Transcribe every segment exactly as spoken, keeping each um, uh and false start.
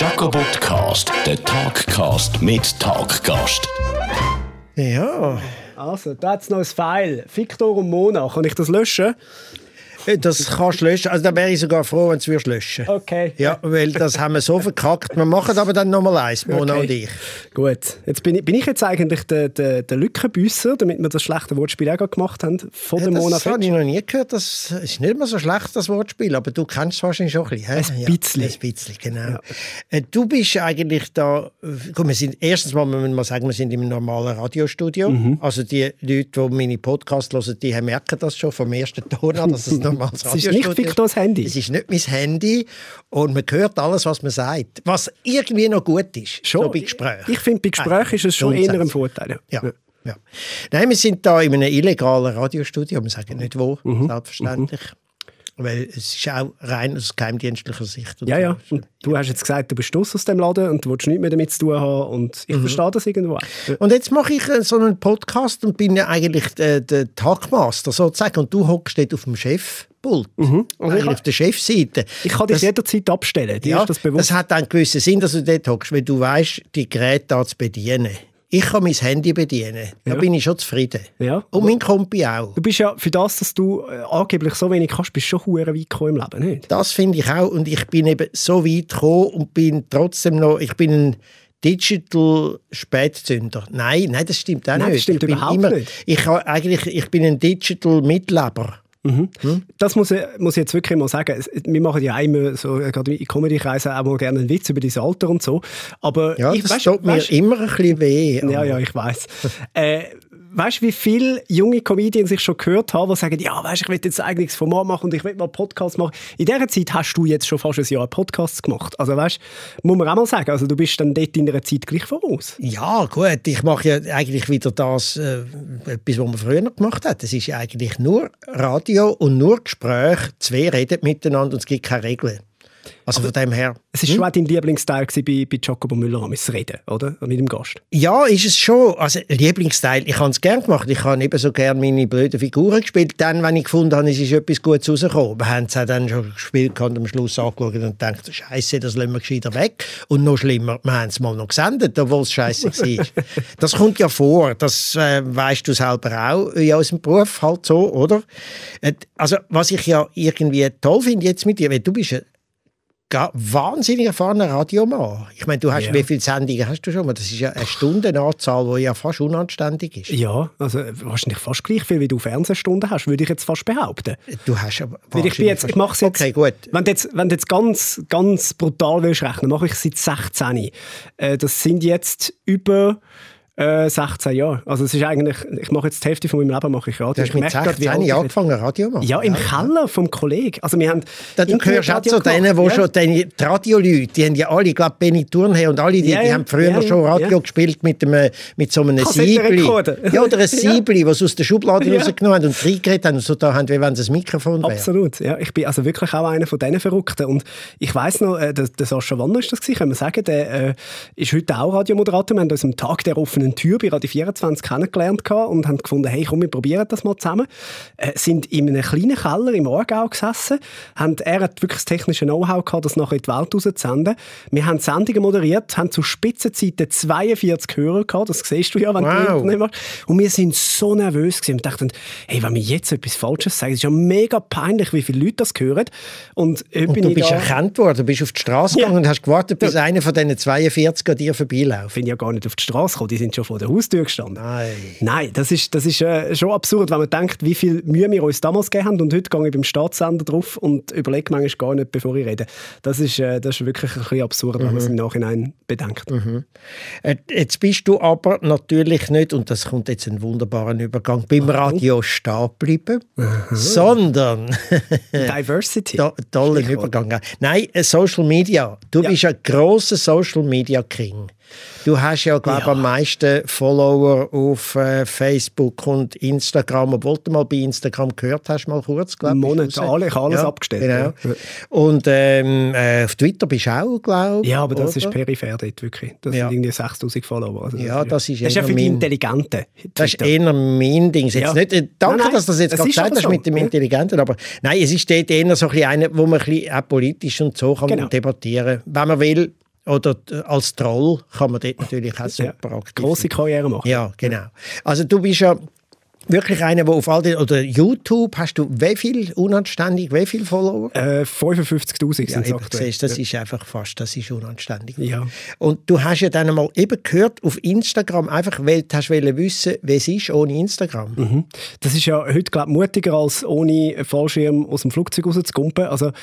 Jacobotcast, der Talkcast mit Talkgast. Ja. Also, da hat es noch ein File. Victor und Mona, kann ich das löschen? Das kannst du löschen. Also da wäre ich sogar froh, wenn du es löschen würdest. Okay. Ja, weil das haben wir so verkackt. Wir machen aber dann nochmal eins, Mona Okay. und ich. Gut. Jetzt bin ich, bin ich jetzt eigentlich der, der, der Lückenbüsser, damit wir das schlechte Wortspiel auch gerade gemacht haben, von Ja, der Mona das habe Fetsch? ich noch nie gehört. Das ist nicht mehr so schlecht, das Wortspiel. Aber du kennst es wahrscheinlich schon ein bisschen. Ein Ja, bisschen. ein bisschen, genau. Ja. Äh, Du bist eigentlich da... Guck, wir sind, erstens mal müssen wir mal sagen, wir sind im normalen Radiostudio. Mhm. Also die Leute, die meine Podcasts hören, die merken das schon vom ersten Ton an, dass es ein normales Es ist Radiostudio nicht Victors Handy. Es ist nicht mein Handy und man hört alles, was man sagt. Was irgendwie noch gut ist, Schon. so bei Gesprächen. Ich finde, bei Gesprächen ist es schon eher ein Grundsätzlich. Vorteil. Ja. Ja. Nein, wir sind da in einem illegalen Radiostudio, wir sagen nicht wo, Mhm. selbstverständlich. Weil es ist auch rein aus geheimdienstlicher Sicht. Und Ja, so. ja. Und du hast jetzt gesagt, du bist aus dem Laden und du willst nichts mehr damit zu tun haben. Und ich verstehe das irgendwo auch. Ja. Und jetzt mache ich äh, so einen Podcast und bin ja eigentlich der, der Talkmaster sozusagen. Und du hockst dort auf dem Chefpult, Also ich eigentlich ha- auf der Chefseite. Ich kann dich Das- jederzeit abstellen. Dir Ja, ist das bewusst? das hat einen gewissen Sinn, dass du dort hockst, weil du weißt, die Geräte da zu bedienen. Ich kann mein Handy bedienen. Da Ja. bin ich schon zufrieden. Ja, Und mein Kompi auch. Du bist ja für das, dass du äh, angeblich so wenig kannst, bist du schon hure weit gekommen im Leben, nicht? Das finde ich auch. Und ich bin eben so weit gekommen und bin trotzdem noch, ich bin ein Digital Spätzünder. Nein, nein, das stimmt auch Nein, das nicht. stimmt ich bin überhaupt immer, nicht. Ich, habe eigentlich, ich bin ein Digital Mitleber. Das muss ich, muss ich jetzt wirklich mal sagen. Es- Wir machen ja auch immer, so, äh, gerade in Comedy-Kreisen, auch mal gerne einen Witz über dein Alter und so. Aber Ja, ich, das weißt- tut mir weißt- immer ein bisschen weh. Ja, ja, ich weiss. äh, weißt du, wie viele junge Comedians ich schon gehört habe, die sagen, ja, weißt, ich will jetzt ein eigenes Format machen und ich will mal einen Podcast machen. In dieser Zeit hast du jetzt schon fast ein Jahr Podcasts gemacht. Also weißt, muss man auch mal sagen, also du bist dann dort in einer Zeit gleich voraus. Ja, gut, ich mache ja eigentlich wieder das, äh, etwas, was man früher gemacht hat. Es ist ja eigentlich nur Radio und nur Gespräch. Zwei reden miteinander und es gibt keine Regeln. Also von dem her... Es war schon auch dein Lieblingsteil gewesen bei, bei Jacobo Müller, das Reden, oder? Mit dem Gast. Ja, ist es schon. Also Lieblingsteil, ich habe es gerne gemacht. Ich habe eben so gerne meine blöden Figuren gespielt. Dann, wenn ich gefunden habe, es ist etwas Gutes rausgekommen. Wir haben es auch dann schon gespielt und am Schluss angeschaut und gedacht, Scheiße, das lassen wir gescheiter weg. Und noch schlimmer, wir haben es mal noch gesendet, obwohl es Scheiße war. Das kommt ja vor. Das äh, weißt du selber auch in unserem Beruf halt so, oder? Äh, Also was ich ja irgendwie toll finde jetzt mit dir, weil du bist ja Ga- wahnsinnig erfahrener Radiomann. Ich meine, du hast, Ja. wie viele Sendungen hast du schon? Das ist ja eine Stundenanzahl, die ja fast unanständig ist. Ja, also wahrscheinlich fast gleich viel, wie du Fernsehstunden hast, würde ich jetzt fast behaupten. Du hast aber Weil ich bin jetzt, ich mache es jetzt, Okay, gut. Wenn du jetzt, wenn du jetzt ganz, ganz brutal willst rechnen, mache ich es seit sechzehn. Äh, das sind jetzt über äh, sechzehn Jahre. Also es ist eigentlich, ich mache jetzt die Hälfte von meinem Leben mache ich Radio. Du hast Ich mit merke gerade, wie alt sechzehn ich jetzt- angefangen, Radio zu machen. Ja, im Keller vom Kollegen. Also wir haben Da, du gehörst auch Internetradio zu denen, die gemacht, ja. schon die, die Radioleute, die haben ja alle, ich glaube Benny Thurnherr und alle, die, Ja, die ja, haben früher ja, schon Radio ja. gespielt mit, dem, mit so einem Kassettenrekorder. Siebli. Ja, oder ein Ja. Siebli, was sie aus der Schublade Ja. rausgenommen haben und reingeredet haben und so da haben, wie wenn es ein Mikrofon wäre. Absolut, ja. Ich bin also wirklich auch einer von diesen Verrückten. Und ich weiss noch, äh, der, der Sascha Wanner ist das gewesen, können wir sagen, der äh, ist heute auch Radiomoderator. Wir haben uns am Tag der offenen Tür bei Radio vierundzwanzig kennengelernt gehabt und haben gefunden, hey, komm, wir probieren das mal zusammen. Äh, sind in einem kleinen Keller im Aargau gesessen. Haben, er hat wirklich das technische Know-how gehabt, das nachher in die Welt rauszusenden. Wir haben Sendungen moderiert, haben zu Spitzenzeiten zweiundvierzig Hörer gehabt. Das siehst du ja, wenn Wow. du Internet machst. Und wir sind so nervös gewesen und dachten, hey, wenn wir jetzt etwas Falsches sagen, ist ja mega peinlich, wie viele Leute das hören. Und, heute Und bin du ich bist da, erkannt worden, du bist auf die Straße Ja. gegangen und hast gewartet, bis einer von diesen zweiundvierzig an dir vorbeiläuft. bin ja gar nicht auf die Straße gekommen, die sind schon vor der Haustür gestanden. Nein. Nein, das ist, das ist äh, schon absurd, wenn man denkt, wie viel Mühe wir uns damals gegeben haben. Und heute gehe ich beim Staatssender drauf und überlege manchmal gar nicht, bevor ich rede. Das ist, äh, das ist wirklich ein bisschen absurd, wenn man es im Nachhinein bedenkt. Äh, Jetzt bist du aber natürlich nicht, und das kommt jetzt ein wunderbarer Übergang, beim Radio stehen geblieben, sondern Diversity. to tollen Übergang. Nein, äh, Social Media. Du Ja. bist ein grosser Social Media King. Du hast ja, glaube ich, Ja. am meisten Follower auf äh, Facebook und Instagram, obwohl du mal bei Instagram gehört hast, mal kurz, glaube ich. Monat, raus. alle, ich habe alles Ja, abgestellt. Genau. Ja. Und ähm, äh, auf Twitter bist du auch, glaube ich. Ja, aber das oder? ist peripher dort, wirklich. Das Ja. sind irgendwie sechstausend Follower. Also Ja, das ist das ist ja eher für die mein- Intelligenten. Das ist Twitter. eher mein Ding. Jetzt Ja. nicht, äh, danke, Nein, nein, dass du das jetzt es gerade ist gesagt aber hast so. mit dem Ja. Intelligenten, aber nein, es ist dort eher so ein bisschen eine, wo man ein bisschen auch politisch und so kann Genau. debattieren, wenn man will. Oder als Troll kann man dort natürlich auch super ja, aktiv grosse Karriere machen. Ja, genau. Also du bist ja wirklich einer, der auf all den... Oder YouTube, hast du wie viel unanständig, wie viel Follower? Äh, fünfundfünfzigtausend ja, sind es eben, aktuell. siehst, das ja. ist einfach fast, das ist unanständig. Ja. Und du hast ja dann mal eben gehört, auf Instagram, einfach weil du hast wissen, wie es ist ohne Instagram. Mhm. Das ist ja heute, glaube ich, mutiger, als ohne Fallschirm aus dem Flugzeug rauszugumpen. Also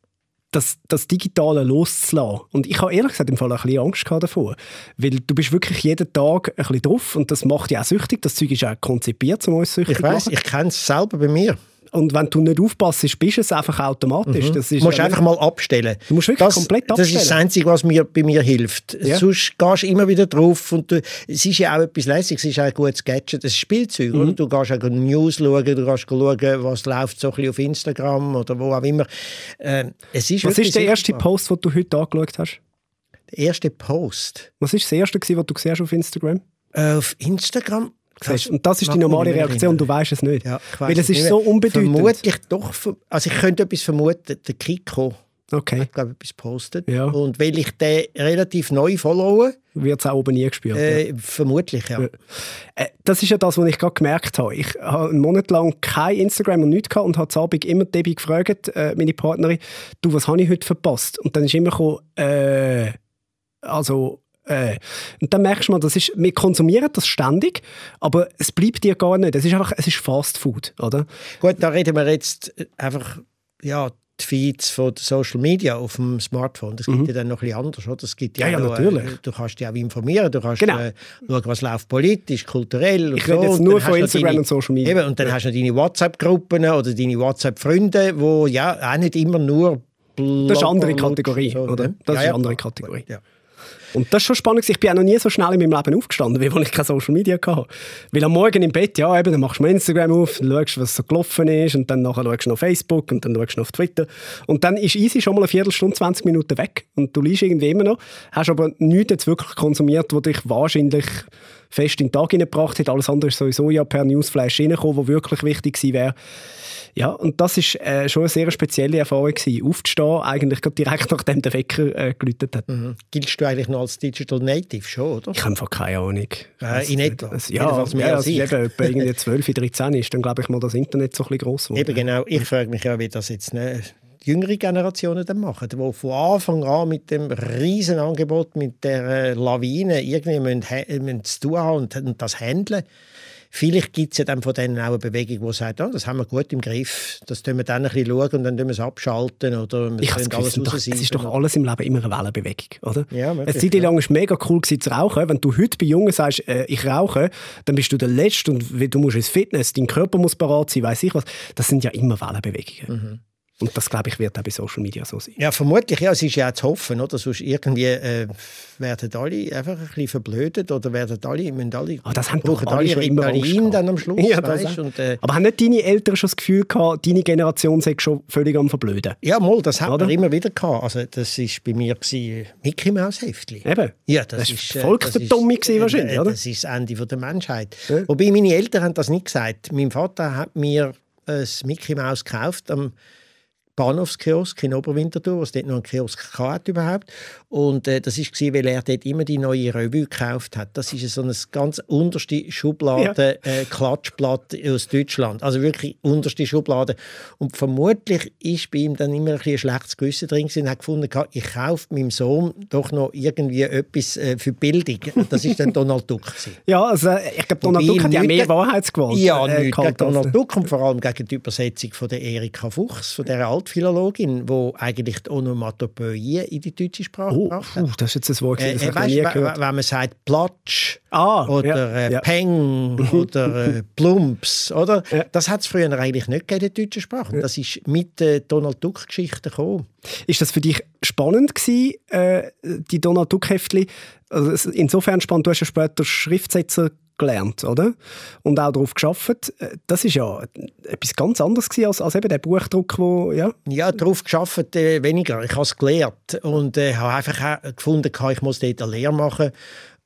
Das, das Digitale loszulassen. Und ich habe ehrlich gesagt im Fall ein bisschen Angst davor. Weil du bist wirklich jeden Tag ein bisschen drauf und das macht dich auch süchtig. Das Zeug ist auch konzipiert, um uns süchtig zu machen. Ich weiss, ich kenne es selber bei mir. Und wenn du nicht aufpasst, bist du es einfach automatisch. Mhm. Das ist du musst ja einfach mal abstellen. Du musst wirklich das, komplett abstellen. Das ist das Einzige, was mir, bei mir hilft. Ja. Sonst gehst du immer wieder drauf. Und du, es ist ja auch etwas Lässiges, es ist auch ein gutes Gadget, es ist Spielzeug. Mhm. Oder? Du gehst auch News schauen, du gehst schauen, was läuft so ein bisschen auf Instagram oder wo auch immer. Äh, es ist was ist der erste sichtbar. Post, den du heute angeschaut hast? Der erste Post? Was ist das erste, was du siehst auf Instagram? Äh, auf Instagram? Und das ist die normale Reaktion, du weißt es nicht. Ja, weil es ist so unbedeutend. Vermutlich doch. Also ich könnte etwas vermuten, der Kiko okay. hat, glaube ich, etwas gepostet. Ja. Und weil ich den relativ neu followe, wird es auch oben nie gespürt. Äh, ja. Vermutlich, ja. Äh, das ist ja das, was ich gerade gemerkt habe. Ich habe einen Monat lang kein Instagram und nichts gehabt und habe zu Abend immer Debbie gefragt, äh, meine Partnerin, du, was habe ich heute verpasst? Und dann ist immer gekommen, äh, also... Äh. Und dann merkst du mal, das ist, wir konsumieren das ständig, aber es bleibt dir gar nicht. Es ist einfach, es ist Fast Food, oder? Gut, da reden wir jetzt einfach, ja, die Feeds von Social Media auf dem Smartphone. Das gibt mhm. ja dann noch ein bisschen anders, oder? Das gibt ja, ja, ja noch, natürlich. Äh, du kannst dich auch informieren, du kannst genau. äh, schauen, was läuft politisch, kulturell und ich rede so. jetzt nur von deine, Instagram deine, und Social Media. Eben, und dann ja. hast du noch deine WhatsApp-Gruppen oder deine WhatsApp-Freunde, wo ja auch nicht immer nur Blogger. Das ist eine andere Kategorie, so, oder? Das ja, ist eine andere Kategorie. Ja. Und das ist schon spannend. Ich bin auch noch nie so schnell in meinem Leben aufgestanden, wie als ich keine Social Media hatte. Weil am Morgen im Bett, ja, eben, dann machst du mal Instagram auf, dann schaust, was so gelaufen ist und dann nachher schaust du noch Facebook und dann schaust du noch auf Twitter. Und dann ist easy schon mal eine Viertelstunde, zwanzig Minuten weg und du liest irgendwie immer noch, hast aber nichts jetzt wirklich konsumiert, was dich wahrscheinlich fest in den Tag hineingebracht hat. Alles andere ist sowieso ja per Newsflash reingekommen, was wirklich wichtig gewesen wäre. Ja, und das war äh, schon eine sehr spezielle Erfahrung gewesen. Aufzustehen, eigentlich direkt nachdem der Wecker äh, geläutet hat. Mhm. Giltst du eigentlich noch als Digital Native schon, oder? Ich habe einfach keine Ahnung. Äh, in etwa? Also, ja, also, ja also eben irgendwie zwölf, dreizehn ist dann, glaube ich, mal das Internet so ein bisschen gross geworden. Eben genau. Ich frage mich ja, wie das jetzt ne, die jüngere Generationen dann machen, die von Anfang an mit dem riesen Angebot, mit der äh, Lawine irgendwie müssen, müssen zu tun haben und, und das handeln. Vielleicht gibt es ja dann von denen auch eine Bewegung, die sagt, oh, das haben wir gut im Griff, das tun wir dann ein bisschen schauen und dann tun wir es abschalten oder wir ich können alles doch, Es ist doch alles im Leben immer eine Wellenbewegung, oder? Ja, eine Zeit lang war es mega cool zu rauchen. Wenn du heute bei Jungen sagst, äh, ich rauche, dann bist du der Letzte und du musst ins Fitness, dein Körper muss parat sein, weiss ich was. Das sind ja immer Wellenbewegungen. Mhm. Und das, glaube ich, wird auch bei Social Media so sein. Ja, vermutlich. Ja, es ist ja auch zu hoffen, oder? Sonst irgendwie äh, werden alle einfach ein bisschen verblödet oder werden alle, müssen alle, oh, das haben brauchen alle Ritalin dann am Schluss. Ja, weißt, und, äh, aber haben nicht deine Eltern schon das Gefühl gehabt, deine Generation sei schon völlig am Verblöden? Ja, mal, das hat man immer wieder gehabt. Also, das war bei mir gewesen, Mickey Maus Heftli. Eben. Ja, das, das ist äh, Volksverdummung äh, wahrscheinlich, oder? Das ist das Ende der Menschheit. Ja. Wobei meine Eltern haben das nicht gesagt. Mein Vater hat mir ein Mickey Maus gekauft am Bahnhofskiosk in Oberwinterthur, was dort noch einen Kiosk hatte überhaupt. Und äh, das war, weil er dort immer die neue Revue gekauft hat. Das ist so eine ganz unterste Schublade, ja. äh, Klatschblatt aus Deutschland. Also wirklich unterste Schublade. Und vermutlich ist bei ihm dann immer ein, ein schlechtes Gewissen drin gewesen. Er hat gefunden, ich kaufe meinem Sohn doch noch irgendwie etwas äh, für Bildung. Das war dann Donald Duck gewesen. Ja, also ich glaube, Donald Duck hat ja mehr Wahrheitsgewalt. Ja, äh, nicht gegen Donald Duck und vor allem gegen die Übersetzung von der Erika Fuchs, von der Altphilologin, die eigentlich die Onomatopoeien in die deutsche Sprache oh, gebracht hat. Uh, das ist jetzt ein Wort, das äh, ich äh, noch weißt, nie gehört. Wenn man sagt Platsch ah, oder ja, äh, ja. Peng oder äh, Plumps, oder? Ja. Das hat es früher eigentlich nicht gegeben in der deutschen Sprache. Ja. Das ist mit der Donald Duck-Geschichte gekommen. Ist das für dich spannend gewesen, äh, die Donald Duck-Heftli? Also insofern spannend, du hast ja später Schriftsetzer gelernt, oder? Und auch darauf gearbeitet. Das ist ja etwas ganz anderes gewesen als, als eben der Buchdruck, wo, ja? Ja, darauf gearbeitet äh, weniger. Ich habe es gelernt und äh, habe einfach gefunden, ich muss dort eine Lehre machen.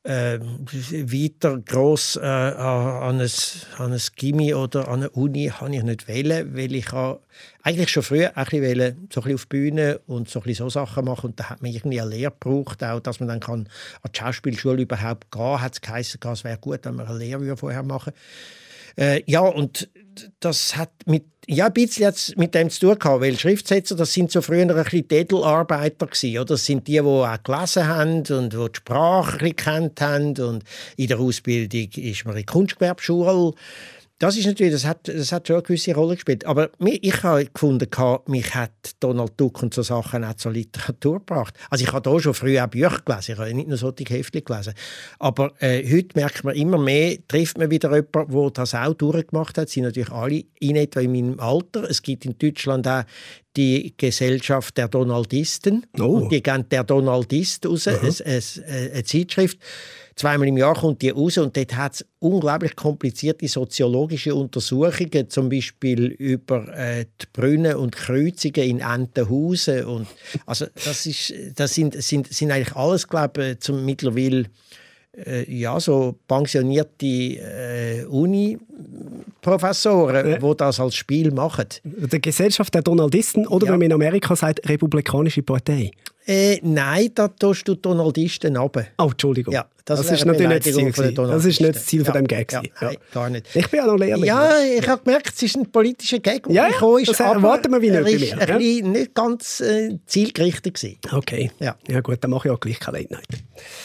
äh, weiter gross äh, an ein, an ein Gimmi oder an eine Uni habe ich nicht wählen, weil ich habe eigentlich schon früher ein bisschen wollen, so ein bisschen auf die Bühne und so, ein bisschen so Sachen machen. Und da hat man irgendwie eine Lehre gebraucht, auch, dass man dann kann an die Schauspielschule überhaupt gehen kann. Hat es geheißen, es wäre gut, wenn man eine Lehre vorher machen würde. Äh, ja, und das hat mit, ja, ein bisschen jetzt mit dem zu tun gehabt, weil Schriftsetzer, das sind so früher ein bisschen Tätelarbeiter gewesen, oder? Das sind die, die auch gelesen haben und die die Sprache ein bisschen gekannt haben. Und in der Ausbildung ist man in der Kunstgewerbeschule. Das ist natürlich, das hat, das hat schon eine gewisse Rolle gespielt. Aber ich habe gefunden, mich hat Donald Duck und so Sachen auch zur Literatur gebracht. Also ich habe da schon früher auch Bücher gelesen, ich habe nicht nur solche Heftchen gelesen. Aber äh, heute merkt man immer mehr, trifft man wieder jemanden, der das auch durchgemacht hat. Sie sind natürlich alle in etwa in meinem Alter. Es gibt in Deutschland auch die Gesellschaft der Donaldisten. Oh. Und die geben der Donaldist raus, eine, eine, eine Zeitschrift. Zweimal im Jahr kommt die raus und dort hat es unglaublich komplizierte soziologische Untersuchungen, zum Beispiel über äh, die Brunnen und Kreuzungen in Entenhausen. Und, also das, ist, das sind, sind, sind eigentlich alles, glaube ich, zum mittlerweile äh, ja, so pensionierte äh, Uni-Professoren, ja, die das als Spiel machen. Die Gesellschaft der Donaldisten oder, ja, wenn man in Amerika sagt, Republikanische Partei? Äh, nein, da tust du Donaldisten runter. Oh, Entschuldigung. Ja, das, das ist natürlich nicht das Ziel. Von das ist nicht das Ziel, ja, von dem Gag. Ja, nein, ja, gar nicht. Ich bin ja noch Lehrling. Ja, ich habe gemerkt, es ist ein politischer Gag. Ja, ja, ist, das erwarten wir wie nicht bei mir. Er war ja? nicht ganz äh, zielgerichtet gewesen. Okay. Ja. Ja gut, dann mache ich auch gleich keine Late Night.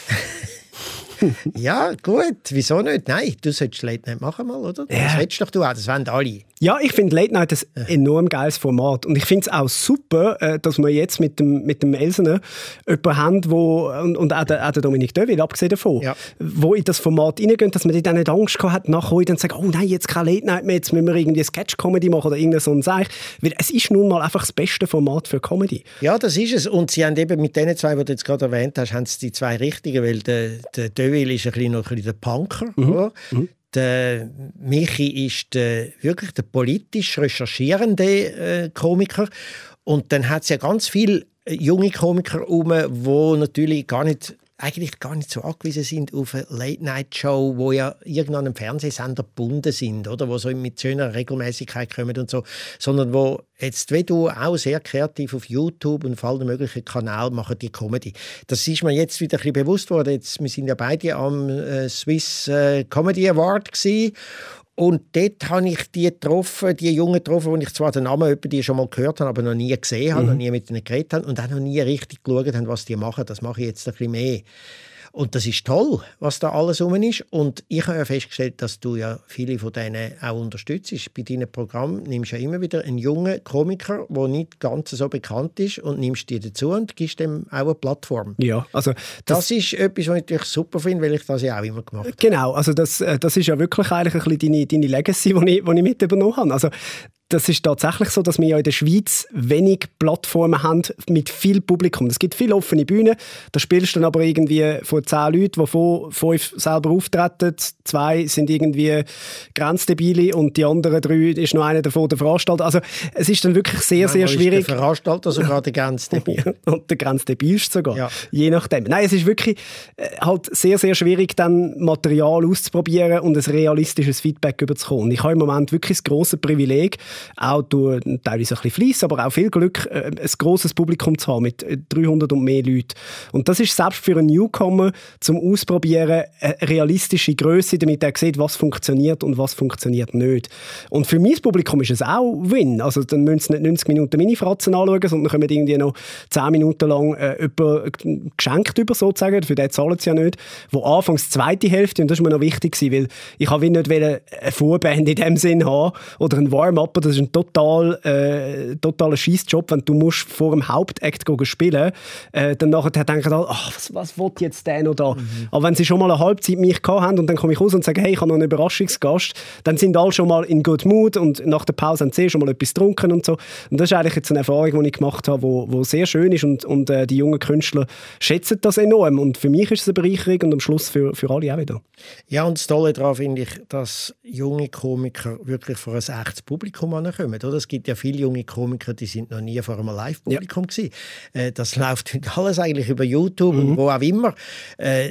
Ja, gut. Wieso nicht? Nein, du solltest Late Night machen mal, oder? Ja. Das willst doch du auch, das wollen alle. Ja, ich finde Late Night ein enorm geiles Format. Und ich finde es auch super, dass wir jetzt mit dem, mit dem Elsener jemanden haben, wo, und, und auch der, auch der Dominique Deville, abgesehen davon, ja, wo in das Format reingehen, dass man dann nicht Angst gehabt hat, nachher und sagen, oh nein, jetzt keine Late Night mehr, jetzt müssen wir irgendwie Sketch-Comedy machen oder irgendein so ein Seich. Weil es ist nun mal einfach das beste Format für Comedy. Ja, das ist es. Und sie haben eben mit den zwei, die du jetzt gerade erwähnt hast, haben sie die zwei richtigen, weil der, der Deville ist ein bisschen noch ein bisschen der Punker, mhm. oder? Mhm. Der Michi ist der, wirklich der politisch recherchierende äh, Komiker. Und dann hat es ja ganz viele junge Komiker herum, die natürlich gar nicht, eigentlich gar nicht so angewiesen sind auf eine Late-Night-Show, wo ja irgendwann einem Fernsehsender gebunden sind, oder? Wo so mit schöner Regelmäßigkeit kommen und so, sondern wo jetzt, wie du, auch sehr kreativ auf YouTube und auf allen möglichen Kanälen machen die Comedy. Das ist mir jetzt wieder ein bisschen bewusst worden. Jetzt, wir sind ja beide am äh, Swiss äh, Comedy Award gewesen. Und dort habe ich die getroffen, die Jungen getroffen, die ich zwar den Namen die schon mal gehört habe, aber noch nie gesehen habe, mhm. noch nie mit ihnen geredet habe und auch noch nie richtig geschaut habe, was die machen. Das mache ich jetzt ein bisschen mehr. Und das ist toll, was da alles rum ist. Und ich habe ja festgestellt, dass du ja viele von denen auch unterstützt. Bei deinem Programm nimmst du ja immer wieder einen jungen Komiker, der nicht ganz so bekannt ist, und nimmst die dazu und gibst dem auch eine Plattform. Ja, also das, das ist etwas, was ich natürlich super finde, weil ich das ja auch immer gemacht habe. Genau, also das, das ist ja wirklich eigentlich ein bisschen deine, deine Legacy, die ich, die ich mit übernommen habe. Also das ist tatsächlich so, dass wir ja in der Schweiz wenig Plattformen haben mit viel Publikum. Es gibt viele offene Bühnen, da spielst du dann aber irgendwie von zehn Leuten, wovon fünf selber auftreten, zwei sind irgendwie Grenzdebile und die anderen drei ist noch einer davon der Veranstalter. Also es ist dann wirklich sehr, Nein, sehr schwierig. Ist der Veranstalter sogar der Grenzdebil? Und der Grenzdebilste sogar, ja. Je nachdem. Nein, es ist wirklich äh, halt sehr, sehr schwierig, dann Material auszuprobieren und ein realistisches Feedback überzukommen. Und ich habe im Moment wirklich das grosse Privileg, auch durch teilweise ein bisschen Fleiss, aber auch viel Glück, ein grosses Publikum zu haben mit dreihundert und mehr Leuten. Und das ist selbst für einen Newcomer zum Ausprobieren eine realistische Grösse, damit er sieht, was funktioniert und was funktioniert nicht. Und für mein Publikum ist es auch Win. Also dann müssen sie nicht neunzig Minuten Mini-Fratzen anschauen, sondern kommen irgendwie noch zehn Minuten lang äh, über, geschenkt über, sozusagen. Für den zahlen sie ja nicht. Wo anfangs die zweite Hälfte, und das war mir noch wichtig, weil ich habe nicht eine Vorband in dem Sinn haben oder ein Warm-up. Das ist ein total, äh, totaler Scheissjob, wenn du musst vor dem Hauptakt spielen äh, dann nachher denken alle, ach, was, was will jetzt der noch da? Mhm. Aber wenn sie schon mal eine Halbzeit mich gehabt haben und dann komme ich raus und sage, hey, ich habe noch einen Überraschungsgast, dann sind alle schon mal in good mood und nach der Pause haben sie schon mal etwas getrunken und so. Und das ist eigentlich jetzt eine Erfahrung, die ich gemacht habe, wo, wo sehr schön ist und, und äh, die jungen Künstler schätzen das enorm. Und für mich ist es eine Bereicherung und am Schluss für, für alle auch wieder. Ja, und das Tolle daran finde ich, dass junge Komiker wirklich vor ein echtes Publikum kommen, oder? Es gibt ja viele junge Komiker, die sind noch nie vor einem Live-Publikum ja. gewesen. Äh, das läuft alles eigentlich über YouTube mhm. und wo auch immer. Äh,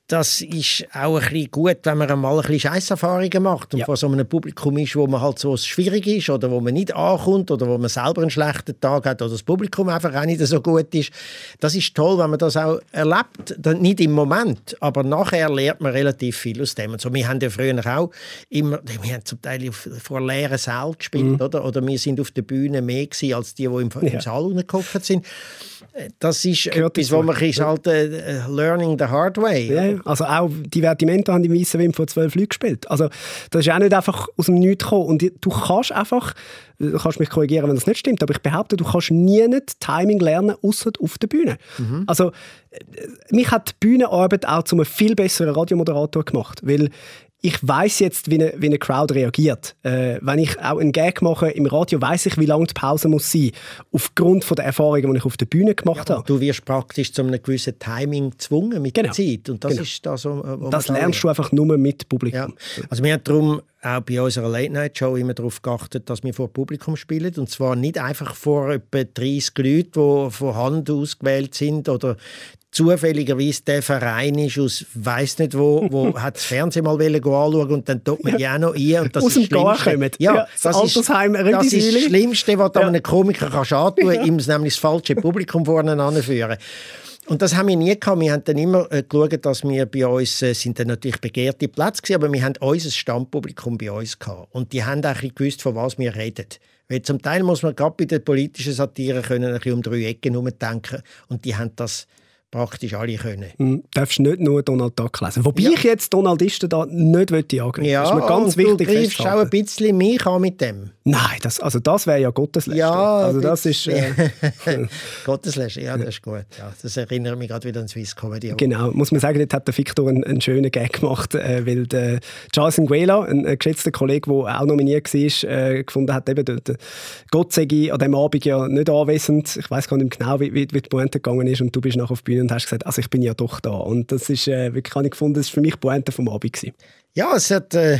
das ist auch ein bisschen gut, wenn man einmal ein bisschen Scheisserfahrungen macht und ja. vor so einem Publikum ist, wo man halt so schwierig ist oder wo man nicht ankommt oder wo man selber einen schlechten Tag hat oder das Publikum einfach auch nicht so gut ist. Das ist toll, wenn man das auch erlebt. Nicht im Moment, aber nachher lernt man relativ viel aus dem. Und so, wir haben ja früher auch immer, wir haben zum Teil vor leeren Sälen gespielt, mhm. oder? Oder wir sind auf der Bühne mehr gewesen, als die, die im, ja. im Saal gehockt sind. Das ist Gehört etwas, wo man ist halt uh, learning the hard way. Ja, also auch Divertimento haben die im Weissenwim vor zwölf Leuten gespielt. Also das ist auch nicht einfach aus dem Nichts gekommen. Und du kannst einfach, du kannst mich korrigieren, wenn das nicht stimmt, aber ich behaupte, du kannst nie nicht Timing lernen, ausser auf der Bühne. Mhm. Also mich hat die Bühnenarbeit auch zu einem viel besseren Radiomoderator gemacht, weil ich weiss jetzt, wie eine, wie eine Crowd reagiert. Äh, wenn ich auch einen Gag mache im Radio, weiss ich, wie lange die Pause muss sein, aufgrund von der Erfahrungen, die ich auf der Bühne gemacht ja, habe. Du wirst praktisch zu einem gewissen Timing gezwungen mit genau. der Zeit. Und das genau. ist das, wo das lernst du einfach nur mit Publikum. Ja. Also wir haben darum auch bei unserer Late-Night-Show immer darauf geachtet, dass wir vor Publikum spielen. Und zwar nicht einfach vor etwa dreißig Leuten, die von Hand ausgewählt sind oder zufälligerweise der Verein ist aus weiss nicht wo, wo hat das Fernsehen mal anschauen und dann tut man ja. die auch noch ein. Und das aus ist dem Gar kommen. Ja, ja, das, das, ist, das ist das Schlimmste, was du ja. einem Komiker kannst antun kannst, ja. ihm nämlich das falsche Publikum vorne anführen. Und das haben wir nie gehabt. Wir haben dann immer äh, geschaut, dass wir bei uns, äh, sind dann natürlich begehrte Plätze gewesen, aber wir haben unser Stammpublikum bei uns gehabt. Und die haben auch gewusst, von was wir reden. Weil zum Teil muss man gerade bei der politischen Satire können, ein bisschen um drei Ecken herumdenken. Und die haben das praktisch alle können. Du darfst nicht nur Donald Duck lesen. Wobei ja. ich jetzt Donaldisten da nicht jagen will. Ja, das ist mir ganz und wichtig du greifst auch ein bisschen mich an mit dem. Nein, das, also das wäre ja Gotteslästerung. Ja, also das ist äh, Gotteslästerung, ja, das ist gut. Ja, das erinnert mich gerade wieder an Swiss Comedy. Genau, muss man sagen, jetzt hat der Victor einen, einen schönen Gag gemacht, äh, weil der Charles Nguela, ein, ein geschätzter Kollege, der auch nominiert war, äh, gefunden hat, eben, der, der Gott sei an diesem Abend ja nicht anwesend. Ich weiss gar nicht mehr genau, wie, wie die Pointe gegangen ist und du bist nachher auf die Bühne und hast gesagt, also ich bin ja doch da. Und das ist äh, wirklich, habe ich gefunden, das war für mich die Pointe vom Abend gewesen. Ja, es hat, äh,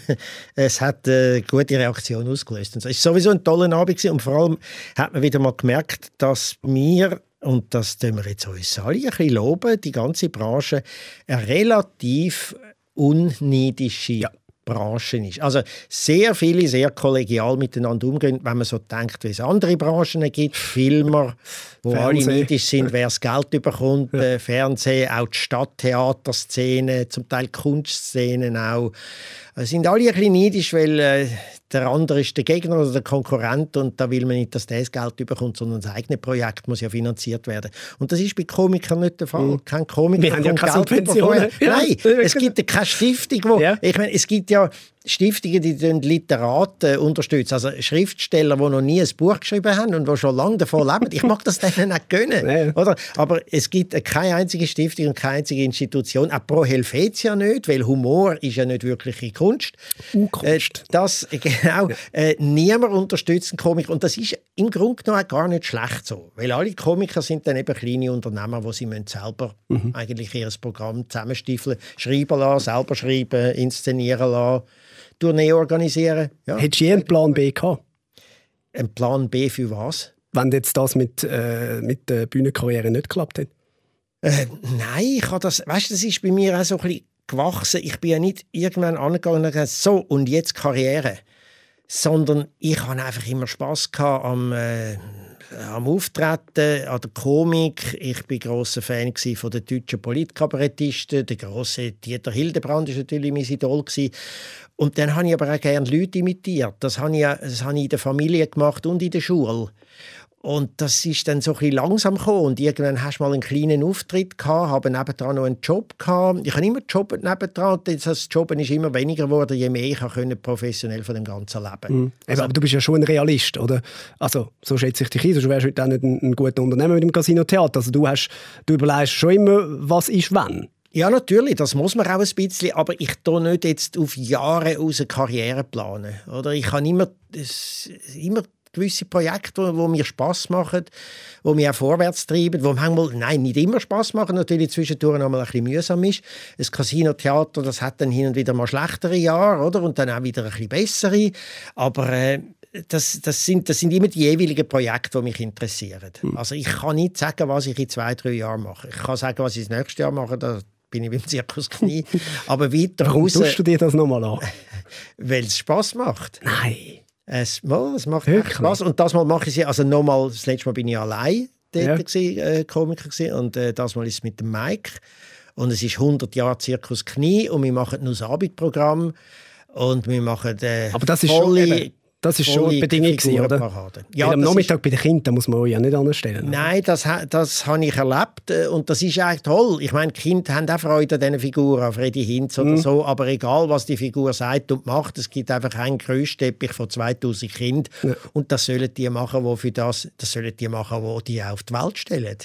es hat äh, gute Reaktion ausgelöst. Und es war sowieso ein toller Abend gewesen. Und vor allem hat man wieder mal gemerkt, dass wir, und das tun wir jetzt uns alle ein bisschen loben, die ganze Branche eine relativ unneidische ja. Branche ist. Also sehr viele, sehr kollegial miteinander umgehen, wenn man so denkt, wie es andere Branchen gibt. Filmer, wo Fernsehen. alle neidisch sind, wer das Geld bekommt, ja. äh, Fernsehen, auch die Stadttheaterszene, zum Teil Kunstszenen auch. Es sind alle ein bisschen neidisch, weil äh, der andere ist der Gegner oder der Konkurrent und da will man nicht, dass der das Geld bekommt, sondern das eigene Projekt muss ja finanziert werden. Und das ist bei Komikern nicht der Fall. Mhm. Kein Komiker Wir haben ja keine Subventionen. Nein, es gibt ja keine Stiftung, wo, ja. ich meine, es gibt ja Stiftungen, die Literaten unterstützen, also Schriftsteller, die noch nie ein Buch geschrieben haben und die schon lange davon leben. Ich mag das denen nicht gönnen. Ja. Oder? Aber es gibt keine einzige Stiftung und keine einzige Institution, auch Pro Helvetia nicht, weil Humor ist ja nicht wirkliche Kunst. U-Kunst. Äh, das, genau, äh, niemand unterstützt einen Komiker und das ist im Grunde genommen auch gar nicht schlecht so, weil alle Komiker sind dann eben kleine Unternehmer, wo sie müssen selber mhm. eigentlich ihr Programm zusammenstiefeln, schreiben lassen, selber schreiben, inszenieren lassen, Tournee organisieren. Ja. Hättest du je einen Plan B gehabt? Ein Plan B für was? Wenn jetzt das mit, äh, mit der Bühnenkarriere nicht geklappt hätte? Äh, nein, ich habe das, weißt, das ist bei mir auch so ein bisschen gewachsen. Ich bin ja nicht irgendwann angegangen und gesagt, so, und jetzt Karriere. Sondern ich hatte einfach immer Spass gehabt am, äh, am Auftreten, an der Komik. Ich war grosser Fan von den deutschen Politkabarettisten. Der grosse Dieter Hildebrand war natürlich mein Idol. Und dann habe ich aber auch gerne Leute imitiert. Das habe ich, das habe ich in der Familie gemacht und in der Schule. Und das ist dann so ein bisschen langsam gekommen. Und irgendwann hast du mal einen kleinen Auftritt gehabt, habe nebendran noch einen Job gehabt. Ich habe immer gejobbt nebendran. Das Jobben ist immer weniger geworden, je mehr ich konnte professionell von dem Ganzen leben. Mhm. Also, aber du bist ja schon ein Realist, oder? Also, so schätze ich dich ein. Du wärst heute auch nicht ein, ein guter Unternehmer mit dem Casino Theater. Also, du, hast, du überlegst schon immer, was ist wann. Ja, natürlich, das muss man auch ein bisschen, aber ich tue nicht jetzt auf Jahre aus eine Karriere planen. Oder? Ich habe immer, das, immer gewisse Projekte, die mir Spass machen, die mich auch vorwärts treiben, die manchmal, nein, nicht immer Spass machen, natürlich zwischendurch noch mal ein bisschen mühsam ist. Das Casino-Theater, das hat dann hin und wieder mal schlechtere Jahre, oder? Und dann auch wieder ein bisschen bessere. Aber äh, das, das, sind, das sind immer die jeweiligen Projekte, die mich interessieren. Mhm. Also ich kann nicht sagen, was ich in zwei, drei Jahren mache. Ich kann sagen, was ich das nächste Jahr mache, da bin ich beim Zirkus Knie. Aber weiter Warum raus, tust du dir das nochmal an? weil es Spass macht. Nein. Es, mal, es macht Wirklich? echt Spass. Und das Mal mache ich sie, also nochmal, das letzte Mal bin ich allein dort Ja. gewesen, äh, Komiker gewesen, und äh, das Mal ist es mit dem Mike. Und es ist hundert Jahre Zirkus Knie und wir machen nur das Abendprogramm und wir machen äh, Aber das ist volle, schon, eben, das ist schon eine Bedingung gewesen, oder? Figurenparade. Ja, am das Nachmittag ist, bei den Kindern muss man euch ja nicht anstellen. nein, das, ha- das habe ich erlebt äh, und das ist eigentlich toll. Ich meine, die Kinder haben auch Freude an diesen Figuren, an Freddy Hinz oder Mhm. so, aber egal, was die Figur sagt und macht, es gibt einfach einen Grössteppich von zweitausend Kindern Ja. und das sollen die machen, wo für das, das sollen die machen, wo die auf die Welt stellen.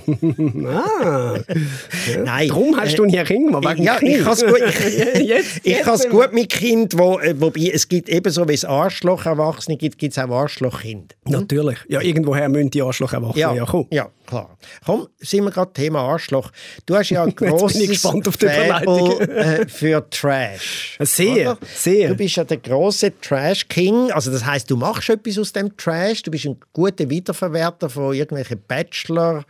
Ah, Nein, darum hast äh, du nie Kinder, wegen ja, Kind. ich kann es gut, ich, Jetzt- ich jetzt kann's sind gut mit Kind, wo, äh, wobei es gibt ebenso wie es Arschloch-Erwachsene gibt, gibt es auch Arschlochkinder. Natürlich. Ja, irgendwoher müssen die Arschloch erwachsen ja, ja kommen. ja, klar. Komm, sind wir gerade Thema Arschloch. Du hast ja ein bin ich grosses gespannt auf die Überleitung. Faible, äh, für Trash. Sehr, oder? sehr. Du bist ja der grosse Trash-King. Also das heisst, du machst etwas aus dem Trash. Du bist ein guter Wiederverwerter von irgendwelchen Bachelor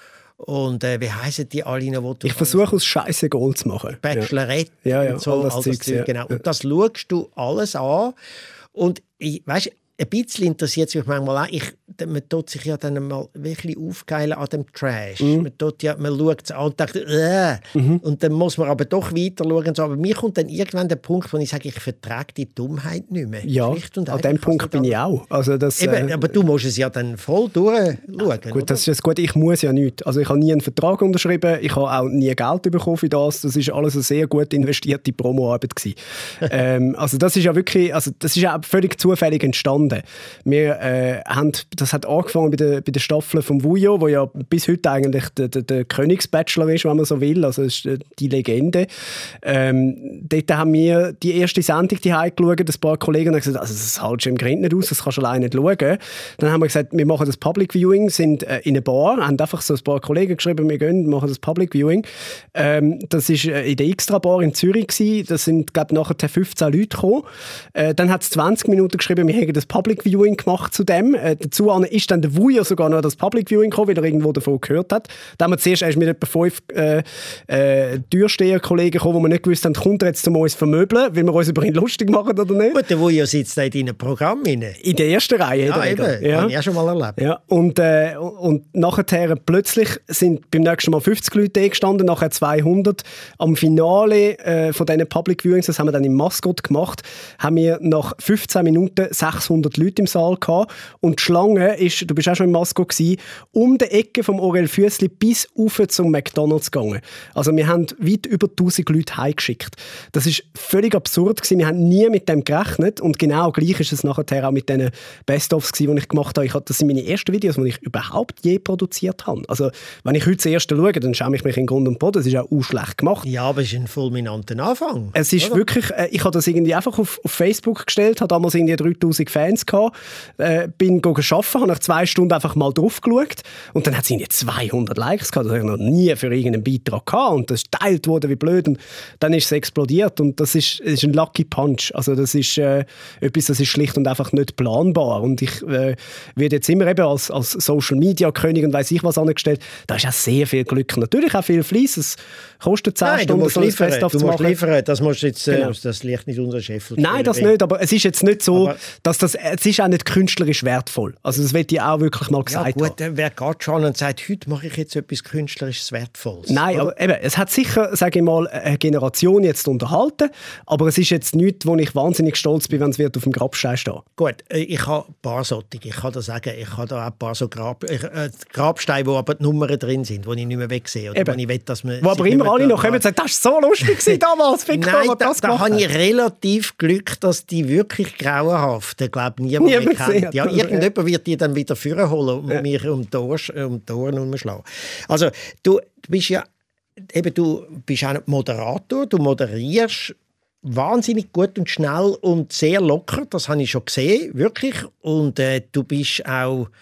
und äh, wie heissen die alle noch? Wo du Ich versuche aus Scheiße Gold zu machen. Bachelorette Ja, ja, und so, all das all das Zeugs, Zeug, ja. genau. Und das schaust du alles an. Und ich, weißt, ein bisschen interessiert es mich manchmal auch. Ich, man tut sich ja dann mal wirklich aufgeilen an dem Trash. Mhm. Man, tut ja, man schaut es an und denkt, äh. Mhm. Und dann muss man aber doch weiter schauen. Und so. Aber mir kommt dann irgendwann der Punkt, wo ich sage, ich vertrage die Dummheit nicht mehr. Ja, Schlicht und an einfach. dem Punkt Also bin da- ich auch. Also das, Eben, äh, aber du musst es ja dann voll durchschauen. Gut, das ist jetzt gut. Ich muss ja nichts. Also ich habe nie einen Vertrag unterschrieben, ich habe auch nie Geld bekommen für das. Das ist alles eine sehr gut investierte Promoarbeit gewesen. ähm, also das ist ja wirklich, also das ist ja auch völlig zufällig entstanden. Wir äh, haben, das hat angefangen bei der, bei der Staffel vom Vujo, wo ja bis heute eigentlich der, der, der Königsbachelor ist, wenn man so will. Also das ist die Legende. Ähm, dort haben wir die erste Sendung die geschaut, ein paar Kollegen haben gesagt, also das haltst du im Grind nicht aus, das kannst du alleine nicht schauen. Dann haben wir gesagt, wir machen das Public Viewing, sind äh, in einer Bar, haben einfach so ein paar Kollegen geschrieben, wir gehen, machen das Public Viewing. Ähm, das war äh, in der Extra Bar in Zürich gewesen. Da sind, glaube ich, nachher fünfzehn Leute gekommen. Äh, dann hat es zwanzig Minuten geschrieben, wir hätten das Public Viewing gemacht zu dem. Äh, dazu ist dann der Vujo sogar noch das Public Viewing gekommen, weil er irgendwo davon gehört hat. Dann haben wir zuerst erst mit etwa fünf äh, äh, Türsteher-Kollegen gekommen, wo wir nicht gewusst haben, kommt er jetzt, um uns zu vermöbeln, weil wir uns über ihn lustig machen oder nicht. Gut, der Vujo sitzt da in deinem Programm rein. In der ersten Reihe. Ja, hat er eben. wieder. Ja. Habe ich auch schon mal erlebt. Ja, und, äh, und nachher plötzlich sind beim nächsten Mal fünfzig Leute da gestanden, nachher zweihundert. Am Finale äh, von diesen Public Viewings, das haben wir dann im Mascot gemacht, haben wir nach fünfzehn Minuten sechshundert Leute im Saal gehabt. Und die Schlange ist, du bist auch schon im Mascot gewesen, um die Ecke vom Aurel Füssli bis rauf zum McDonalds gegangen. Also wir haben weit über tausend Leute heimgeschickt. Das ist völlig absurd gewesen. Wir haben nie mit dem gerechnet. Und genau gleich ist es nachher auch mit diesen Best-ofs gewesen, die ich gemacht habe. Ich hatte. Das sind meine ersten Videos, die ich überhaupt je produziert habe. Also wenn ich heute das erste schaue, dann schäme ich mich in Grund und Boden. Das ist auch schlecht gemacht. Ja, aber es ist ein fulminanter Anfang. Es ist oder? wirklich, äh, ich habe das irgendwie einfach auf, auf Facebook gestellt, habe damals irgendwie dreitausend Fans gehabt, äh, bin gegangen arbeiten, habe nach zwei Stunden einfach mal drauf geschaut und dann hat es irgendwie zweihundert Likes gehabt, das habe ich noch nie für irgendeinen Beitrag gehabt und das ist geteilt worden wie blöd und dann ist es explodiert und das ist, ist ein Lucky Punch, also das ist äh, etwas, das ist schlicht und einfach nicht planbar und ich äh, werde jetzt immer eben als, als Social Media König und weiss ich was angestellt, da ist auch sehr viel Glück, natürlich auch viel Fleiss, es kostet zehn Nein, Stunden, du musst so ein liefern, Best-of du zu musst machen. liefern, das musst jetzt, äh, Genau. das liegt nicht unser Chef. Nein, das nicht, aber es ist jetzt nicht so, Aber- dass das, es ist auch nicht künstlerisch wertvoll. Also das will ich auch wirklich mal Ja gesagt gut, haben. äh, wer geht schon und sagt, heute mache ich jetzt etwas Künstlerisches Wertvolles? Nein, Oder? aber eben, es hat sicher, sage ich mal, eine Generation jetzt unterhalten, aber es ist jetzt nichts, wo ich wahnsinnig stolz bin, wenn es wird auf dem Grabstein stehen. Gut, äh, ich habe ein paar solche, ich kann das sagen, ich habe da auch ein paar so Grab, ich, äh, Grabsteine, wo aber die Nummern drin sind, die ich nicht mehr wegsehe. Oder Eben. wo ich will, dass man Wo aber sich immer nicht mehr alle noch da- kommen und sagen, das war so lustig gewesen damals, Victor, Nein, was da, das da gemacht habe ich hat. relativ Glück, dass die wirklich grauenhaft, ich glaube, niemand, Niemand mehr kennt. gesehen Ja, hat. irgendjemand wird die dann wieder vorholen und Ja. mich um die Ohren, um die Ohren umschlagen. Also, du, du bist ja, eben, du bist auch nicht Moderator, du moderierst wahnsinnig gut und schnell und sehr locker, das habe ich schon gesehen, wirklich. Und äh, du bist auch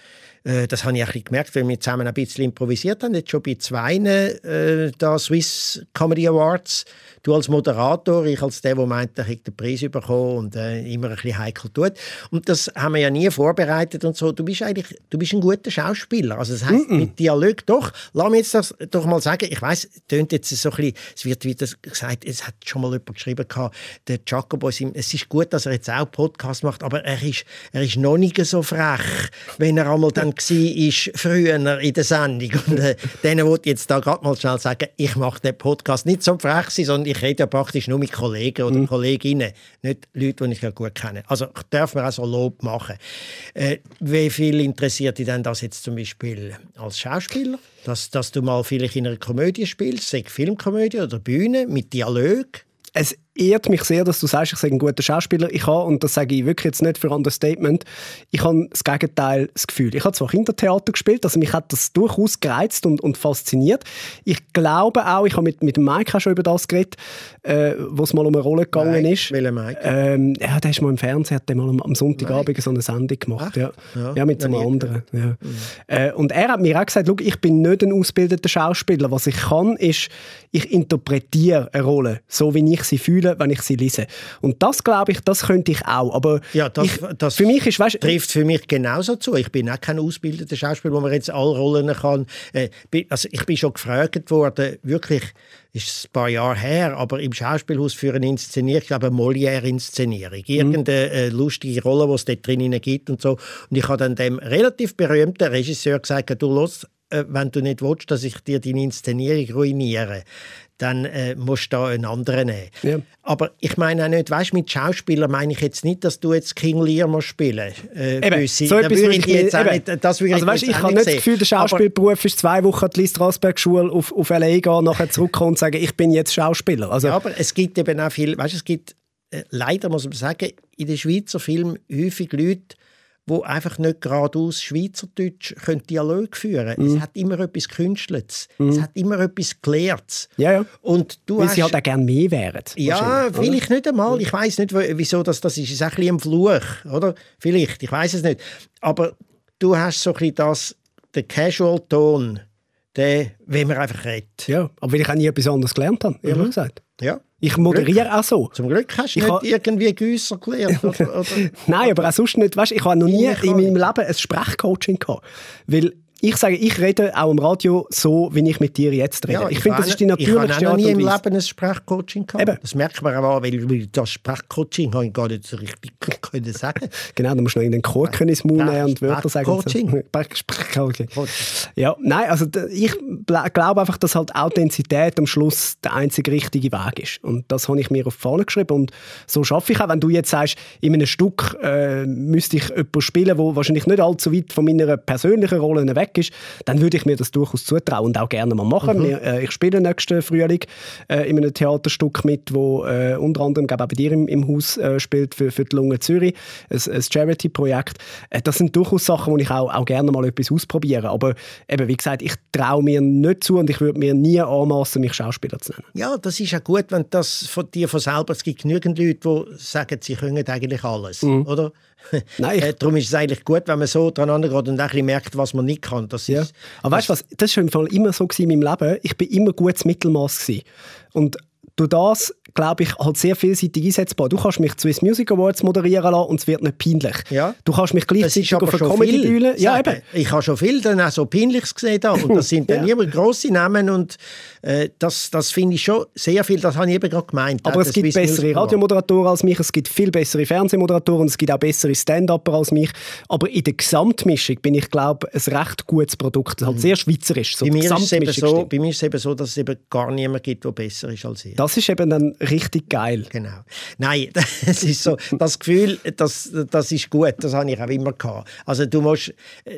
Äh, das habe ich ein bisschen gemerkt, weil wir zusammen ein bisschen improvisiert haben. Jetzt schon bei zwei äh, da Swiss Comedy Awards. Du als Moderator, ich als der, der meint, er hat den Preis bekommen und äh, immer ein bisschen heikel tut. Und das haben wir ja nie vorbereitet und so. Du bist eigentlich du bist ein guter Schauspieler. Also das heisst, mm -mm. mit Dialog doch. Lass mich jetzt das doch mal sagen. Ich weiss, es tönt jetzt so ein bisschen, es wird wieder gesagt, es hat schon mal jemand geschrieben, der Jacobo, es ist gut, dass er jetzt auch Podcast macht, aber er ist, er ist noch nicht so frech, wenn er einmal dann war, früher in der Sendung. Und äh, denen wollte ich jetzt da gerade mal schnell sagen, ich mache den Podcast nicht so frech sein, sondern ich rede ja praktisch nur mit Kollegen oder mm. Kolleginnen, nicht Leute, die ich ja gut kenne. Also ich darf mir auch so Lob machen. Äh, wie viel interessiert dich denn das jetzt zum Beispiel als Schauspieler? Dass, dass du mal vielleicht in einer Komödie spielst, sei Filmkomödie oder Bühne, mit Dialog? Es ehrt mich sehr, dass du sagst, ich sei ein guter Schauspieler. Ich habe, und das sage ich wirklich jetzt nicht für Understatement, ich habe das Gegenteil das Gefühl. Ich habe zwar Kindertheater gespielt, also mich hat das durchaus gereizt und, und fasziniert. Ich glaube auch, ich habe mit, mit Mike auch schon über das geredet, äh, wo es mal um eine Rolle gegangen Mike, ist. Welcher Mike? Ähm, ja, der ist mal im Fernsehen, hat der mal am, am Sonntagabend Mike? so eine Sendung gemacht. Ja. Ja. ja, mit so einem anderen. Ja. Mhm. Äh, und er hat mir auch gesagt, schau, ich bin nicht ein ausgebildeter Schauspieler. Was ich kann, ist, ich interpretiere eine Rolle, so wie ich sie fühle, wenn ich sie lese. Und das, glaube ich, das könnte ich auch. Aber ja, das, ich, das für mich ist, weißt, trifft für mich genauso zu. Ich bin auch kein ausgebildeter Schauspieler, wo man jetzt alle Rollen kann. Äh, also ich bin schon gefragt worden, wirklich, ist ein paar Jahre her, aber im Schauspielhaus für eine Inszenierung, ich glaube eine Molière-Inszenierung. Irgendeine äh, lustige Rolle, die es dort drin gibt und so. Und ich habe dann dem relativ berühmten Regisseur gesagt, du los, äh, wenn du nicht willst, dass ich dir deine Inszenierung ruiniere, dann äh, musst du da einen anderen nehmen. Ja. Aber ich meine auch nicht, weißt, mit Schauspielern meine ich jetzt nicht, dass du jetzt King Lear musst spielen äh, eben, so da würde ich jetzt auch nicht, das würde also, ich weißt, jetzt ich auch habe nicht das Gefühl, der Schauspielberuf aber, ist zwei Wochen die Lee-Strasberg-Schule auf, auf L A gehen, nachher zurückkommen und sagen, ich bin jetzt Schauspieler. Also, ja, aber es gibt eben auch viel, weißt, es gibt äh, leider, muss man sagen, in den Schweizer Filmen häufig Leute, die einfach nicht geradeaus Schweizerdeutsch Dialog führen können. Mm. Es hat immer etwas Künstliches. Mm. Es hat immer etwas Gelehrtes. Ja, ja. Und du Weil hast, sie halt auch gerne mehr wären. Ja, vielleicht oder? nicht einmal. Ich weiss nicht, wieso das, das ist. Es ist auch ein bisschen ein Fluch, oder? Vielleicht, ich weiss es nicht. Aber du hast so ein bisschen das, den Casual-Ton, den, wenn man einfach redet. Ja, aber weil ich auch nie etwas anderes gelernt habe, ehrlich mhm. gesagt. Ja. Ich moderiere Glück. auch so. Zum Glück hast du ich nicht ha... irgendwie Güsser gelernt. Oder, oder? Nein, aber auch sonst nicht. Weißt, ich habe noch nie in meinem Leben ein Sprechcoaching gehabt. Weil ich sage, ich rede auch im Radio so, wie ich mit dir jetzt rede. Ja, ich ich finde, das ist die natürlichste Ich habe noch nie im Leben ein Sprechcoaching gehabt. Eben. Das merkt man auch, weil das Sprechcoaching habe ich gar nicht so richtig können sagen. Genau, da musst du noch in den Chor können ins Maul nehmen und Wörter sagen. Sprechcoaching. Sprechcoaching. Ja, nein, also ich glaube einfach, dass halt Authentizität am Schluss der einzige richtige Weg ist. Und das habe ich mir auf die Fahne geschrieben. Und so schaffe ich auch, wenn du jetzt sagst, in einem Stück äh, müsste ich jemanden spielen, der wahrscheinlich nicht allzu weit von meiner persönlichen Rolle weg ist, dann würde ich mir das durchaus zutrauen und auch gerne mal machen. Mhm. Wir, äh, ich spiele nächsten Frühling äh, in einem Theaterstück mit, wo äh, unter anderem glaube ich, auch bei dir im, im Haus äh, spielt für, für die Lunge Zürich, ein, ein Charity-Projekt. Äh, das sind durchaus Sachen, wo ich auch, auch gerne mal etwas ausprobiere. Aber eben, wie gesagt, ich traue mir nicht zu und ich würde mir nie anmassen, mich Schauspieler zu nennen. Ja, das ist ja gut, wenn das von dir von selber, es gibt genügend Leute, die sagen, sie können eigentlich alles, mhm. oder? Nein, ich... äh, darum ist es eigentlich gut, wenn man so dran geht und ein bisschen merkt, was man nicht kann. Das ja. ist, aber weißt du was, das war im Fall immer so in meinem Leben. Ich war immer gutes Mittelmaß gewesen. Und durch das, glaube ich, halt sehr vielseitig einsetzbar. Du kannst mich Swiss Music Awards moderieren lassen und es wird nicht peinlich. Ja. Du kannst mich gleichzeitig auf eine Comedy-Bühne... Ja, eben. Ich habe schon viel dann auch so Peinliches gesehen da. Und das sind dann ja. immer grosse Namen und äh, das, das finde ich schon sehr viel, das habe ich eben gerade gemeint. Aber es gibt Swiss bessere Radiomoderatoren als mich, es gibt viel bessere Fernsehmoderatoren und es gibt auch bessere Stand-Upper als mich. Aber in der Gesamtmischung bin ich, glaube ich, ein recht gutes Produkt. Das ist halt sehr schweizerisch. So bei, mir ist es so, bei mir ist es eben so, dass es eben gar niemand gibt, der besser ist als ich. Das ist eben dann richtig geil. Genau. Nein, das ist so, das Gefühl, das, das ist gut, das habe ich auch immer gehabt. Also du musst,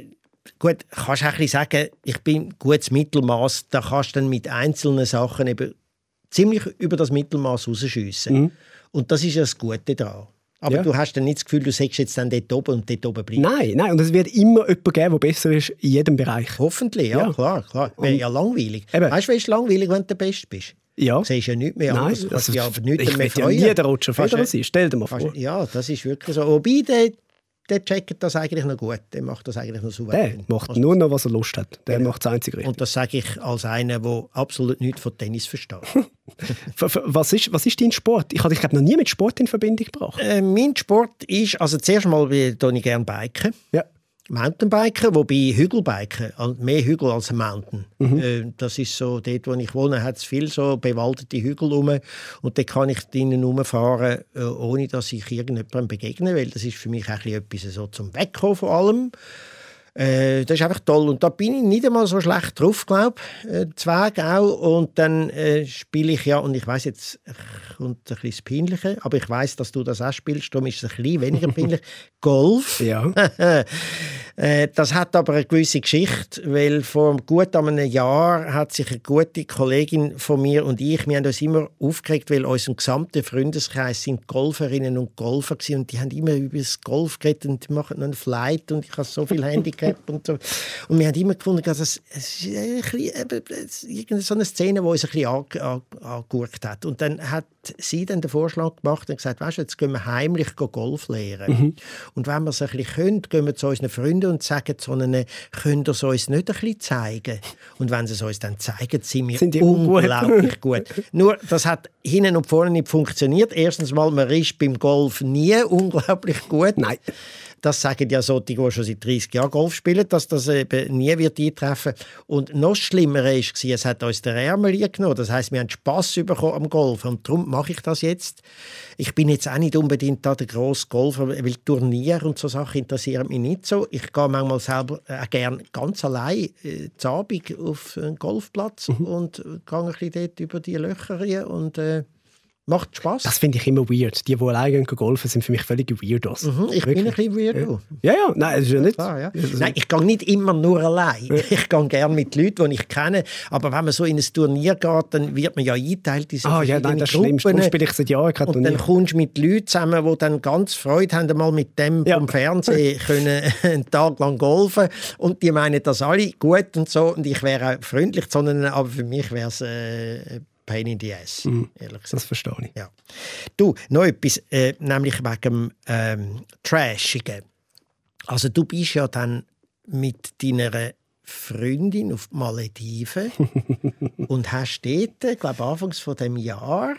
gut, kannst auch ein bisschen sagen, ich bin gutes Mittelmaß, da kannst du dann mit einzelnen Sachen eben ziemlich über das Mittelmaß rausschiessen. Mhm. Und das ist ja das Gute daran. Aber ja. du hast dann nicht das Gefühl, du sagst jetzt dann dort oben und dort oben bleiben. Nein, nein, und es wird immer jemanden geben, der besser ist in jedem Bereich. Hoffentlich, ja, ja. klar, klar. Wäre ja langweilig. Eben. Weißt du, wie ist langweilig, wenn du der Beste bist? Ja. Du siehst ja nichts mehr Nein, anders. Also, ja aber nichts ich mehr will ja nie der Roger Federer sein, stell dir mal vor. Ja, das ist wirklich so. Wobei, der, der checkt das eigentlich noch gut. Der macht das eigentlich noch souverän. Der macht also, nur noch, was er Lust hat. Der genau. macht das einzige richtig. Und das sage ich als einer, der absolut nichts von Tennis versteht. was, ist, was ist dein Sport? Ich habe dich noch nie mit Sport in Verbindung gebracht. Äh, mein Sport ist, also zuerst mal tue ich gerne biken. Ja. Mountainbiken, wobei Hügelbiken, mehr Hügel als ein Mountain. Mhm. Äh, das ist so, dort wo ich wohne, hat es viel so bewaldete Hügel rum und dort kann ich drinnen rumfahren, äh, ohne dass ich irgendjemandem begegne, weil das ist für mich auch etwas so zum Wegkommen von allem. Äh, das ist einfach toll. Und da bin ich nicht einmal so schlecht drauf, glaube ich. Äh, Zweig auch. Und dann äh, spiele ich ja, und ich weiss jetzt, kommt ein bisschen das Peinliche, aber ich weiss, dass du das auch spielst, darum ist es ein bisschen weniger peinlich. Golf. Ja. äh, das hat aber eine gewisse Geschichte, weil vor gut einem Jahr hat sich eine gute Kollegin von mir und ich, wir haben uns immer aufgeregt, weil unser gesamter Freundeskreis sind Golferinnen und Golfer gewesen, und die haben immer über das Golf geredet und die machen noch einen Flight und ich habe so viel Handicap und so. Und wir haben immer gefunden, dass es, es ist ein bisschen, so eine Szene, die uns ein bisschen angeguckt hat. Und dann hat sie dann den Vorschlag gemacht und gesagt, weißt du, jetzt gehen wir heimlich Golf lernen. Mhm. Und wenn wir es ein bisschen können, gehen wir zu unseren Freunden und sagen zu ihnen, könnt ihr es uns nicht ein bisschen zeigen? Und wenn sie es uns dann zeigen, sind wir sind unglaublich gut. Nur, das hat hinten und vorne nicht funktioniert. Erstens mal, man ist beim Golf nie unglaublich gut. Nein. Das sagen ja solche, die schon seit dreißig Jahren Golf spielen, dass das eben nie wird eintreffen. Und noch schlimmer war, es hat uns der Ärmel genommen. Das heisst, wir haben Spass bekommen am Golf. Und darum mache ich das jetzt. Ich bin jetzt auch nicht unbedingt da der grosse Golfer, weil Turniere und so Sachen interessieren mich nicht so. Ich gehe manchmal selber auch gerne ganz allein äh, zu Abend auf einen Golfplatz mhm. und gehe ein bisschen dort über die Löcher rein und äh, macht Spass. Das finde ich immer weird. Die, die alleine golfen, sind für mich völlig weirdos. Mhm, ich Wirklich? bin ein bisschen weirdo. Ja, ja, nein, das ist ja nicht. Klar, ja. Nein, ich gehe nicht immer nur allein. Ja. Ich gehe gerne mit Leuten, die ich kenne. Aber wenn man so in ein Turnier geht, dann wird man ja eingeteilt in so ah, ja, nein, das ist schlimm. Darum spiele ich seit Jahren kein Turnier. Und dann kommst du mit Leuten zusammen, die dann ganz Freude haben, mal mit dem ja. vom Fernsehen können einen Tag lang golfen. Und die meinen das alle gut und so. Und ich wäre auch freundlich, sondern aber für mich wäre es äh, Pain in the ass, mm, ehrlich gesagt. Das verstehe ich. Ja. Du, noch etwas, äh, nämlich wegen dem ähm, Trashigen. Also du bist ja dann mit deiner Freundin auf die Malediven und hast dort, ich glaube anfangs von dem Jahr,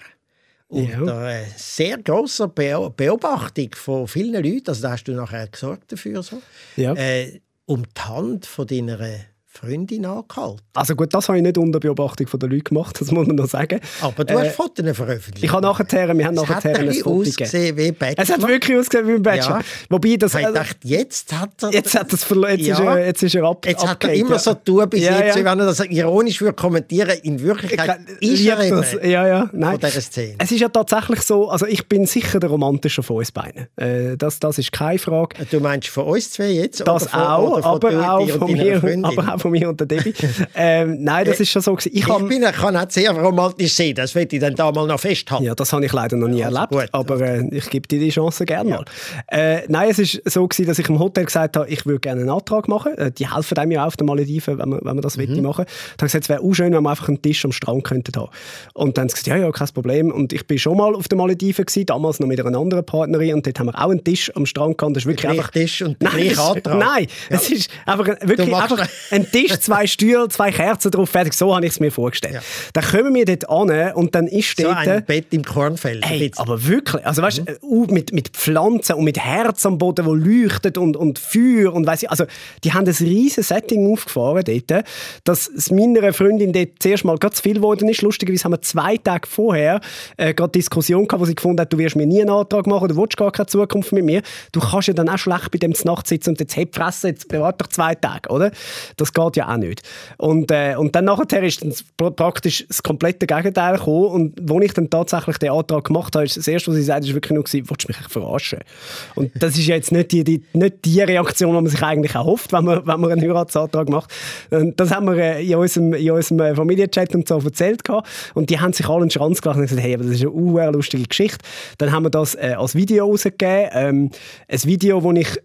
unter ja. sehr grosser Be- Beobachtung von vielen Leuten, also da hast du nachher gesorgt dafür, so, ja. äh, um die Hand von deiner Freundin angehalten. Also gut, das habe ich nicht unter Beobachtung der Leute gemacht, das muss man noch sagen. Aber du äh, hast Fotos veröffentlicht. Ich habe nachher, wir haben es nachher hat ein Foto ausgesehen wie Bachelor. Es hat wirklich ausgesehen wie ein Bachelor. Ja. Wobei das, ich dachte, jetzt hat er... Jetzt hat er verloren, jetzt, ja. ist er, jetzt ist er ab, Jetzt hat er immer ja. so tun bis ja, jetzt, ja. wenn er das ironisch würde kommentieren, in Wirklichkeit ist er eben das, ja, ja. Nein. von dieser Szene. Es ist ja tatsächlich so, also ich bin sicher der Romantische von uns beiden. Äh, das, das ist keine Frage. Du meinst von uns zwei jetzt? Das oder von, auch, oder von aber, auch von mir, aber auch von mir und der Debbie. ähm, nein, das ist schon so gewesen. Ich, ich hab, bin, kann auch sehr romantisch sein, das will ich dann da mal noch festhalten. Ja, das habe ich leider noch nie also erlebt, gut, aber äh, ich gebe dir die Chance gerne ja. mal. Äh, nein, es ist so gewesen, dass ich im Hotel gesagt habe, ich würde gerne einen Antrag machen. Äh, die helfen einem ja auf den Malediven, wenn man, wenn man das mhm. machen will. Da habe ich gesagt, es wäre auch schön, wenn wir einfach einen Tisch am Strand könnten haben. Und dann haben sie gesagt, ja, ja, kein Problem. Und ich bin schon mal auf den Malediven gewesen, damals noch mit einer anderen Partnerin, und dort haben wir auch einen Tisch am Strand gehabt. Das ist wirklich einfach... Tisch und der gleiche Antrag. Nein, ja. es ist einfach wirklich einfach ein Tisch, zwei Stühle, zwei Kerzen drauf, fertig. So habe ich es mir vorgestellt. Ja. Dann kommen wir dort an und dann ist dort... So ein Bett im Kornfeld. Hey, aber wirklich. Also weißt, mhm. uh, mit, mit Pflanzen und mit Herz am Boden, das leuchtet und, und Feuer und weiss ich. Also die haben ein riesiges Setting aufgefahren dort, dass es meiner Freundin dort zuerst mal ganz zu viel geworden ist. Lustigerweise haben wir zwei Tage vorher äh, gerade Diskussion gehabt, wo sie gefunden hat, du wirst mir nie einen Antrag machen, du willst gar keine Zukunft mit mir. Du kannst ja dann auch schlecht bei dem zur Nacht sitzen und jetzt hey, fressen, jetzt bewahrt doch zwei Tage, oder? Das geht ja auch nicht. Und, äh, und dann nachher ist dann praktisch das komplette Gegenteil gekommen. Und als ich dann tatsächlich den Antrag gemacht habe, ist das Erste, was sie sagt, ist wirklich nur gewesen, willst du mich verarschen? Und das ist jetzt nicht die, die, nicht die Reaktion, die man sich eigentlich erhofft, wenn man, wenn man einen Heiratsantrag macht. Und das haben wir in unserem, in unserem Familienchat und so erzählt gehabt. Und die haben sich alle einen Schranz gelacht und gesagt, hey, aber das ist eine sehr lustige Geschichte. Dann haben wir das äh, als Video rausgegeben. Ähm, ein Video, wo ich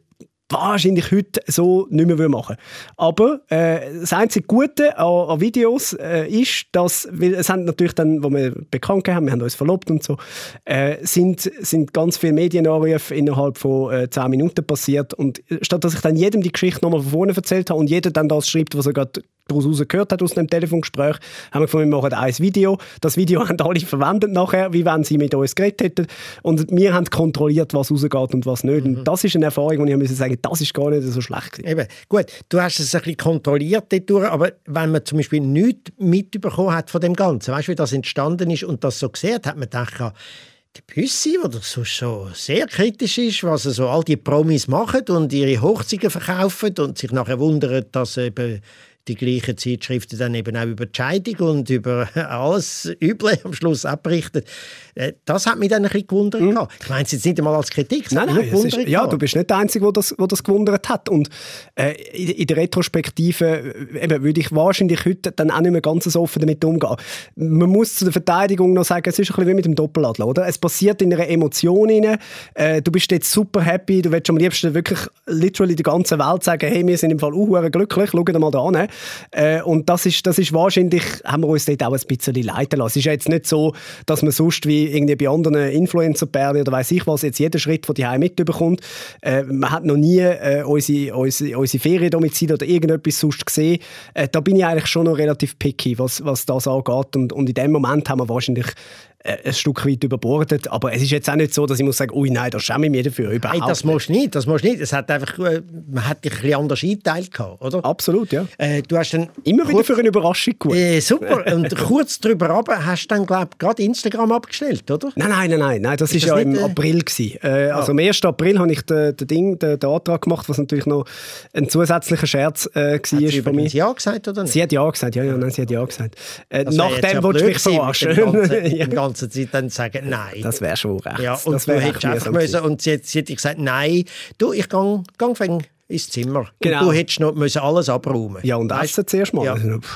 wahrscheinlich heute so nicht mehr machen würde. Aber äh, das einzige Gute an, an Videos äh, ist, dass, weil es haben natürlich dann, wo wir bekannt haben, wir haben uns verlobt und so, äh, sind, sind ganz viele Medienanrufe innerhalb von äh, zehn Minuten passiert. Und statt dass ich dann jedem die Geschichte nochmal von vorne erzählt habe und jeder dann das schreibt, was er gerade daraus gehört hat aus dem Telefongespräch, haben wir gefunden, wir machen ein Video. Das Video haben alle verwendet nachher, wie wenn sie mit uns geredet hätten. Und wir haben kontrolliert, was rausgeht und was nicht. Mhm. Und das ist eine Erfahrung, wo ich muss sagen, das ist gar nicht so schlecht gewesen. Eben. Gut, du hast es ein bisschen kontrolliert dadurch, aber wenn man zum Beispiel nichts mitbekommen hat von dem Ganzen, weißt du, wie das entstanden ist und das so gesehen hat, hat man gedacht, der Büssi, der so schon sehr kritisch ist, was so all die Promis machen und ihre Hochzeiten verkaufen und sich nachher wundern, dass eben die gleichen Zeitschriften dann eben auch über die Scheidung und über alles Üble am Schluss abberichten. Das hat mich dann ein bisschen gewundert. Mhm. Ich meine es jetzt nicht einmal als Kritik, es nein, nein, es ist, ja, du bist nicht der Einzige, der das, das gewundert hat. Und äh, in, in der Retrospektive eben, würde ich wahrscheinlich heute dann auch nicht mehr ganz so offen damit umgehen. Man muss zu der Verteidigung noch sagen, es ist ein bisschen wie mit dem Doppeladler, oder? Es passiert in einer Emotion rein. Äh, du bist jetzt super happy, du willst am liebsten wirklich literally der ganzen Welt sagen, hey, wir sind im Fall auch glücklich, schau dir mal da an. Äh, und das ist, das ist wahrscheinlich, haben wir uns dort auch ein bisschen leiten lassen. Es ist ja jetzt nicht so, dass man sonst wie irgendwie bei anderen Influencer-Pärchen oder weiss ich was, jetzt jeden Schritt von die Heim mitbekommt. Äh, man hat noch nie äh, unsere, unsere, unsere Feriendomizile oder irgendetwas sonst gesehen. Äh, da bin ich eigentlich schon noch relativ picky, was, was das angeht. Und, und in dem Moment haben wir wahrscheinlich ein Stück weit überbordet, aber es ist jetzt auch nicht so, dass ich muss sagen, ui nein, da schäme ich mich dafür, überhaupt Nein, das musst du nicht, das musst du nicht. Es hat einfach, man hat dich ein bisschen anders eingeteilt gehabt, oder? Absolut, ja. Äh, du hast dann immer wieder für eine Überraschung gut. Äh, super, und kurz darüber runter hast du dann, glaube ich, gerade Instagram abgestellt, oder? Nein, nein, nein, nein, nein das ist, ist das ja nicht, im April gewesen. Äh, ah. Also am ersten April habe ich den, den, Ding, den, den Antrag gemacht, was natürlich noch ein zusätzlicher Scherz äh, war. Hat sie übrigens ja gesagt, oder nicht? Sie hat ja gesagt, ja, ja, nein, sie hat ja gesagt. Äh, nachdem wolltest du mich verarschen. Die ja. ganze Zeit dann sagen, nein. Das wäre schon recht. Ja, und das du hättest einfach müssen, und sie hat, sie hat gesagt, nein, du, ich gehe geh ins Zimmer. Genau. Und du hättest noch müssen alles abräumen. Ja, und weißt, essen zuerst mal. Ja,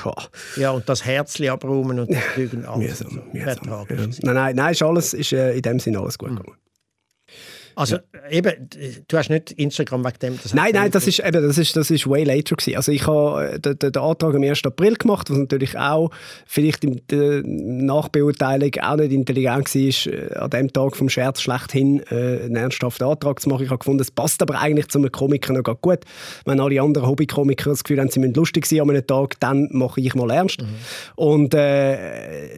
ja und das Herzchen abräumen und das alles. Mühsam, mühsam. Ja. Nein, nein, nein, ist alles, ist äh, in dem Sinne alles gut gegangen. Also ja. eben, du hast nicht Instagram wegen dem... Das nein, nein, das ist, eben, das, ist, das ist way later gewesen. Also ich habe den, den Antrag am ersten April gemacht, was natürlich auch vielleicht in der Nachbeurteilung auch nicht intelligent war, an dem Tag vom Scherz schlechthin äh, einen ernsthaften Antrag zu machen. Ich habe gefunden, es passt aber eigentlich zu einem Komiker noch gar gut. Wenn alle anderen Hobbykomiker das Gefühl haben, sie müssen lustig sein an einem Tag, dann mache ich mal ernst. Mhm. Und äh,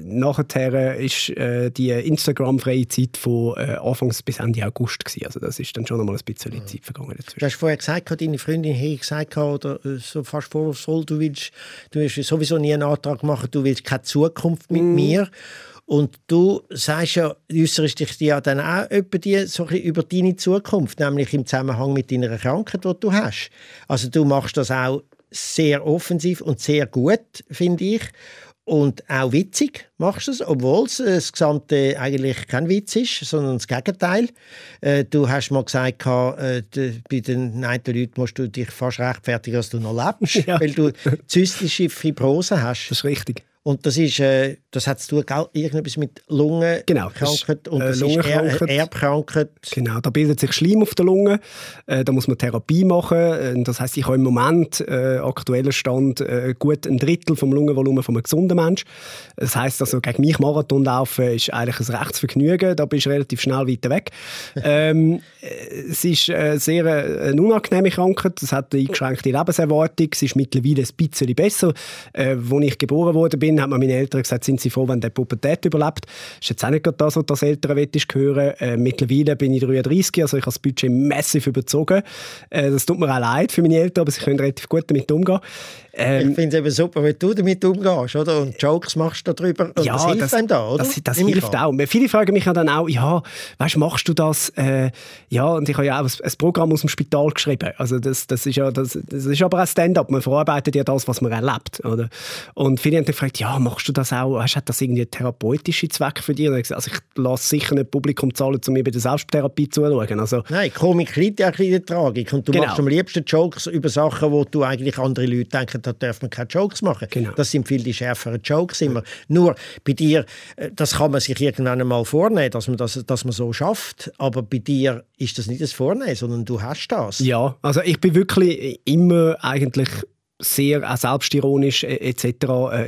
nachher ist äh, die Instagram-freie Zeit von äh, Anfangs bis Ende August gewesen. Also das ist dann schon noch mal ein bisschen mhm. Zeit vergangen dazwischen. Du hast vorher gesagt, deine Freundin hätte gesagt, oder so fast vorwurfsvoll, du willst, du willst sowieso nie einen Antrag machen, du willst keine Zukunft mit mhm. mir. Und du sagst ja, äußerst dich ja dann auch über, die, so über deine Zukunft, nämlich im Zusammenhang mit deiner Krankheit, die du hast. Also du machst das auch sehr offensiv und sehr gut, finde ich. Und auch witzig machst du es, obwohl es das Gesamte eigentlich kein Witz ist, sondern das Gegenteil. Äh, du hast mal gesagt, äh, bei den einen Leuten musst du dich fast rechtfertigen, dass du noch lebst, ja. weil du zystische Fibrose hast. Das ist richtig. Und das ist, äh, das hat zu tun, irgendetwas mit Lungenkrankheit genau, und das äh, ist er Erbkrankheit. Genau, da bildet sich Schleim auf der Lunge, äh, da muss man Therapie machen. Das heisst, ich habe im Moment, äh, aktueller Stand, äh, gut ein Drittel vom Lungenvolumen von einem gesunden Mensch. Das heisst, also gegen mich Marathon laufen ist eigentlich ein rechtes Vergnügen, da bist du relativ schnell weiter weg. ähm, es ist äh, sehr äh, eine unangenehme Krankheit, es hat eine eingeschränkte Lebenserwartung, es ist mittlerweile ein bisschen besser. Äh, als ich geboren worden bin, hat mir meine Eltern gesagt, sind sie froh, wenn der Pubertät überlebt. Das ist jetzt auch nicht gerade das, was das Eltern hören. Äh, mittlerweile bin ich dreiunddreissig, also ich habe das Budget massiv überzogen. Äh, das tut mir auch leid für meine Eltern, aber sie können relativ gut damit umgehen. Ähm, ich finde es eben super, wenn du damit umgehst, oder? Und Jokes machst darüber. Und ja, das hilft das, einem da, oder? Das, das hilft auch. Viele fragen mich ja dann auch, ja, weißt, machst du das? Äh, ja, und ich habe ja auch ein, ein Programm aus dem Spital geschrieben. Also das, das, ist ja, das, das ist aber ein Stand-up. Man verarbeitet ja das, was man erlebt. Oder? Und viele haben dann gefragt, ja, ja, machst du das auch, hast, hat das irgendwie einen therapeutischen Zweck für dich? Also ich lasse sicher nicht Publikum zahlen, um mir bei der Selbsttherapie zuzuschauen. Also, Nein, Komik liegt ja ein bisschen in der Tragik. Und du genau. machst am liebsten Jokes über Sachen, wo du eigentlich andere Leute denken, da darf man keine Jokes machen. Genau. Das sind viel die schärferen Jokes immer. Nur bei dir, das kann man sich irgendwann einmal vornehmen, dass man, das, dass man so schafft. Aber bei dir ist das nicht das Vornehmen, sondern du hast das. Ja, also ich bin wirklich immer eigentlich sehr auch selbstironisch et cetera.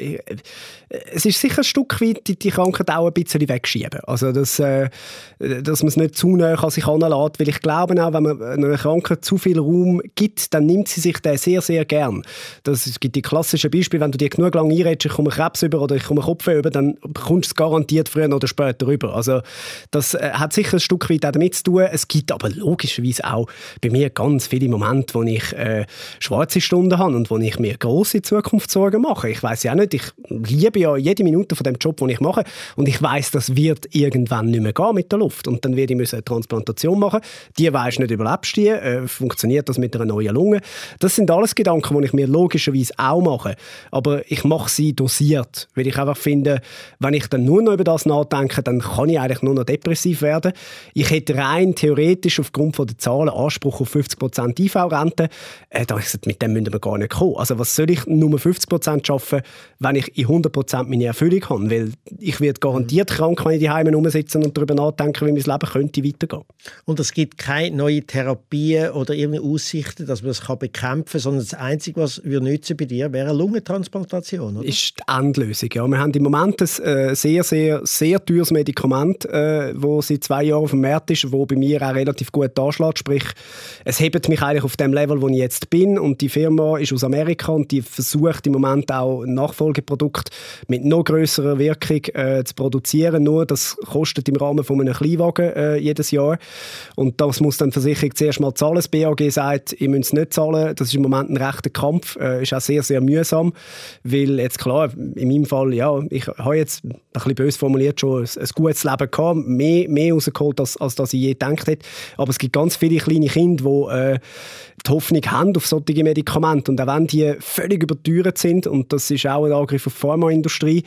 Es ist sicher ein Stück weit die, die Krankheit auch ein bisschen wegschieben. Also, dass, äh, dass man es nicht zu nah an sich heranlässt. Weil ich glaube auch, wenn man einer Krankheit zu viel Raum gibt, dann nimmt sie sich den sehr, sehr gern. Das, es gibt die klassischen Beispiele, wenn du dir genug lange einredest, ich komme Krebs über oder ich komme Kopf über, dann bekommst du es garantiert früher oder später über. Also, das äh, hat sicher ein Stück weit auch damit zu tun. Es gibt aber logischerweise auch bei mir ganz viele Momente, wo ich äh, schwarze Stunden habe und wo ich mir grosse Zukunftssorgen mache. Ich weiss ja auch nicht, ich liebe ja jede Minute von dem Job, den ich mache und ich weiss, das wird irgendwann nicht mehr gehen mit der Luft und dann werde ich eine Transplantation machen. Die weisst nicht, überlebst die, äh, funktioniert das mit einer neuen Lunge. Das sind alles Gedanken, die ich mir logischerweise auch mache, aber ich mache sie dosiert, weil ich einfach finde, wenn ich dann nur noch über das nachdenke, dann kann ich eigentlich nur noch depressiv werden. Ich hätte rein theoretisch aufgrund von der Zahlen Anspruch auf fünfzig Prozent I V-Rente, äh, da ich gesagt, mit dem müssen wir gar nicht kommen. Also was soll ich nur fünfzig Prozent arbeiten, wenn ich in hundert Prozent meine Erfüllung habe? Weil ich werde garantiert krank, wenn ich die Heime rumsitze und darüber nachdenke, wie mein Leben könnte weitergehen. Und es gibt keine neue Therapien oder irgendeine Aussichten, dass man das bekämpfen kann, sondern das Einzige, was wir nützen bei dir, wäre eine Lungentransplantation, oder? Ist die Endlösung, ja. Wir haben im Moment ein äh, sehr, sehr, sehr teures Medikament, das äh, seit zwei Jahren auf dem Markt ist, das bei mir auch relativ gut anschlägt. Sprich, es hebt mich eigentlich auf dem Level, wo ich jetzt bin und die Firma ist aus Amerika und die versucht im Moment auch ein Nachfolgeprodukt mit noch grösserer Wirkung äh, zu produzieren. Nur das kostet im Rahmen von einem Kleinwagen äh, jedes Jahr. Und das muss dann die Versicherung zuerst mal zahlen. Das B A G sagt, ihr müsst es nicht zahlen. Das ist im Moment ein rechter Kampf. Äh, ist auch sehr, sehr mühsam. Weil jetzt klar, in meinem Fall, ja, ich habe jetzt, ein bisschen böse formuliert, schon ein, ein gutes Leben gehabt. Mehr, mehr rausgeholt, als, als das ich je gedacht hätte. Aber es gibt ganz viele kleine Kinder, die äh, die Hoffnung haben auf solche Medikamente. Und auch wenn die völlig überteuert sind, und das ist auch ein Angriff auf die Pharmaindustrie,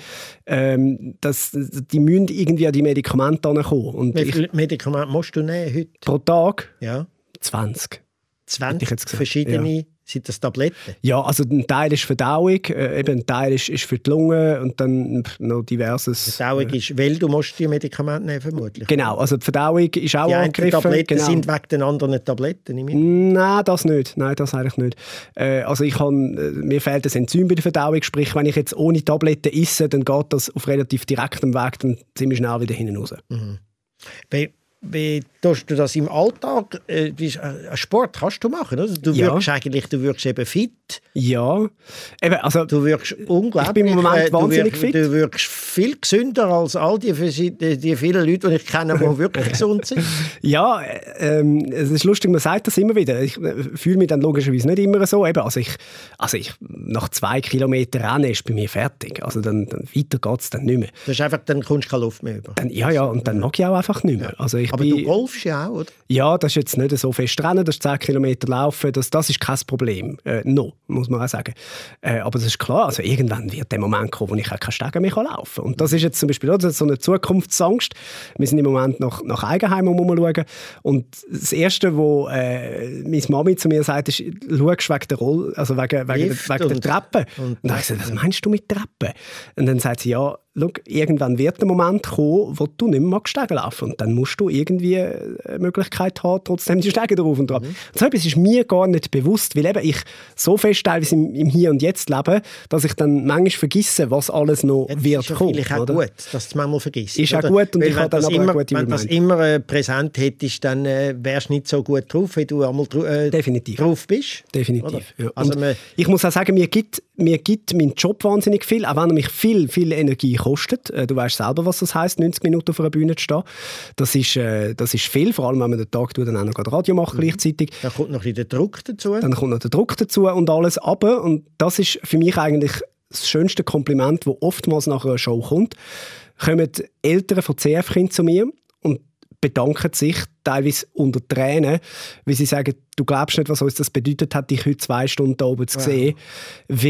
ähm, dass, die müssen irgendwie an die Medikamente kommen. Und wie viele Medikamente musst du nehmen heute? Pro Tag? Ja. zwanzig. zwanzig verschiedene, ja. Sind das Tabletten? Ja, also ein Teil ist Verdauung, äh, eben ein Teil ist, ist für die Lunge und dann noch diverses... Verdauung äh, ist, weil du musst die Medikamente nehmen, vermutlich. Genau, also die Verdauung ist auch die angegriffen. Die Tabletten genau. sind wegen den anderen Tabletten, nicht? Nein, das nicht. Nein, das eigentlich nicht. Äh, also ich kann, mir fehlt das Enzym bei der Verdauung, sprich, wenn ich jetzt ohne Tabletten esse, dann geht das auf relativ direktem Weg dann ziemlich schnell wieder hinten raus. Mhm. Wie, wie tust du das im Alltag? Äh, Sport kannst du machen, oder? Du ja. wirkst eigentlich, du wirkst eben fit. Ja. Eben, also, du wirkst unglaublich. Ich bin im Moment äh, wahnsinnig du fit. Du wirkst viel gesünder als all die, die, die vielen Leute, die ich kenne, die wirklich gesund sind. Ja, ähm, es ist lustig, man sagt das immer wieder. Ich fühle mich dann logischerweise nicht immer so. Eben, also ich, also ich, nach zwei Kilometern Rennen ist bei mir fertig. Also dann, dann weiter geht es dann nicht mehr. Das ist einfach, dann kommst du keine Luft mehr über. Dann, ja, ja, und dann mag ich auch einfach nicht mehr. Also ich Aber bin, du golfst ja auch, oder? Ja, das ist jetzt nicht so fest Rennen, das ist zehn Kilometer laufen, das, das ist kein Problem. Äh, no, muss man auch sagen. Äh, aber das ist klar, also irgendwann wird der Moment kommen, wo ich auch keine Stege mehr laufen kann. Und das ist jetzt zum Beispiel auch so eine Zukunftsangst. Wir sind im Moment nach, nach Eigenheim umschauen. Und das Erste, was äh, meine Mami zu mir sagt, ist, schaust wegen der Roll, also wegen, wegen, wegen der Treppe. Und, und dann habe ich gesagt, was meinst du mit Treppe? Und dann sagt sie, ja, schau, irgendwann wird der Moment kommen, wo du nicht mehr Stege laufen magst. Und dann musst du irgendwie eine Möglichkeit haben, trotzdem die Stege drauf und drauf. Mhm. Und so etwas ist mir gar nicht bewusst, weil eben ich so fest teilweise im, im Hier und Jetzt lebe, dass ich dann manchmal vergesse, was alles noch ja, wird kommen. Das ist auch gut, dass du es manchmal vergisst. Ist auch gut und weil ich habe dann aber immer, eine gute Wenn du das immer äh, präsent hättest, dann äh, wärst du nicht so gut drauf, wie du einmal äh, Definitiv. drauf bist. Definitiv. Ja. Also man, ich muss auch sagen, mir gibt, mir gibt mein Job wahnsinnig viel, auch wenn er mich viel, viel Energie kostet. Du weißt selber, was das heisst, neunzig Minuten auf einer Bühne zu stehen. Das ist, äh, das ist viel, vor allem wenn man den Tag dann auch noch Radio macht mhm. gleichzeitig. Dann kommt noch ein bisschen der Druck dazu. Dann kommt noch der Druck dazu und alles. Aber, und das ist für mich eigentlich das schönste Kompliment, das oftmals nach einer Show kommt, kommen Eltern von C F-Kindern zu mir und bedanken sich teilweise unter Tränen, weil sie sagen, du glaubst nicht, was uns das bedeutet hat, dich heute zwei Stunden da oben zu sehen. Wow. Weil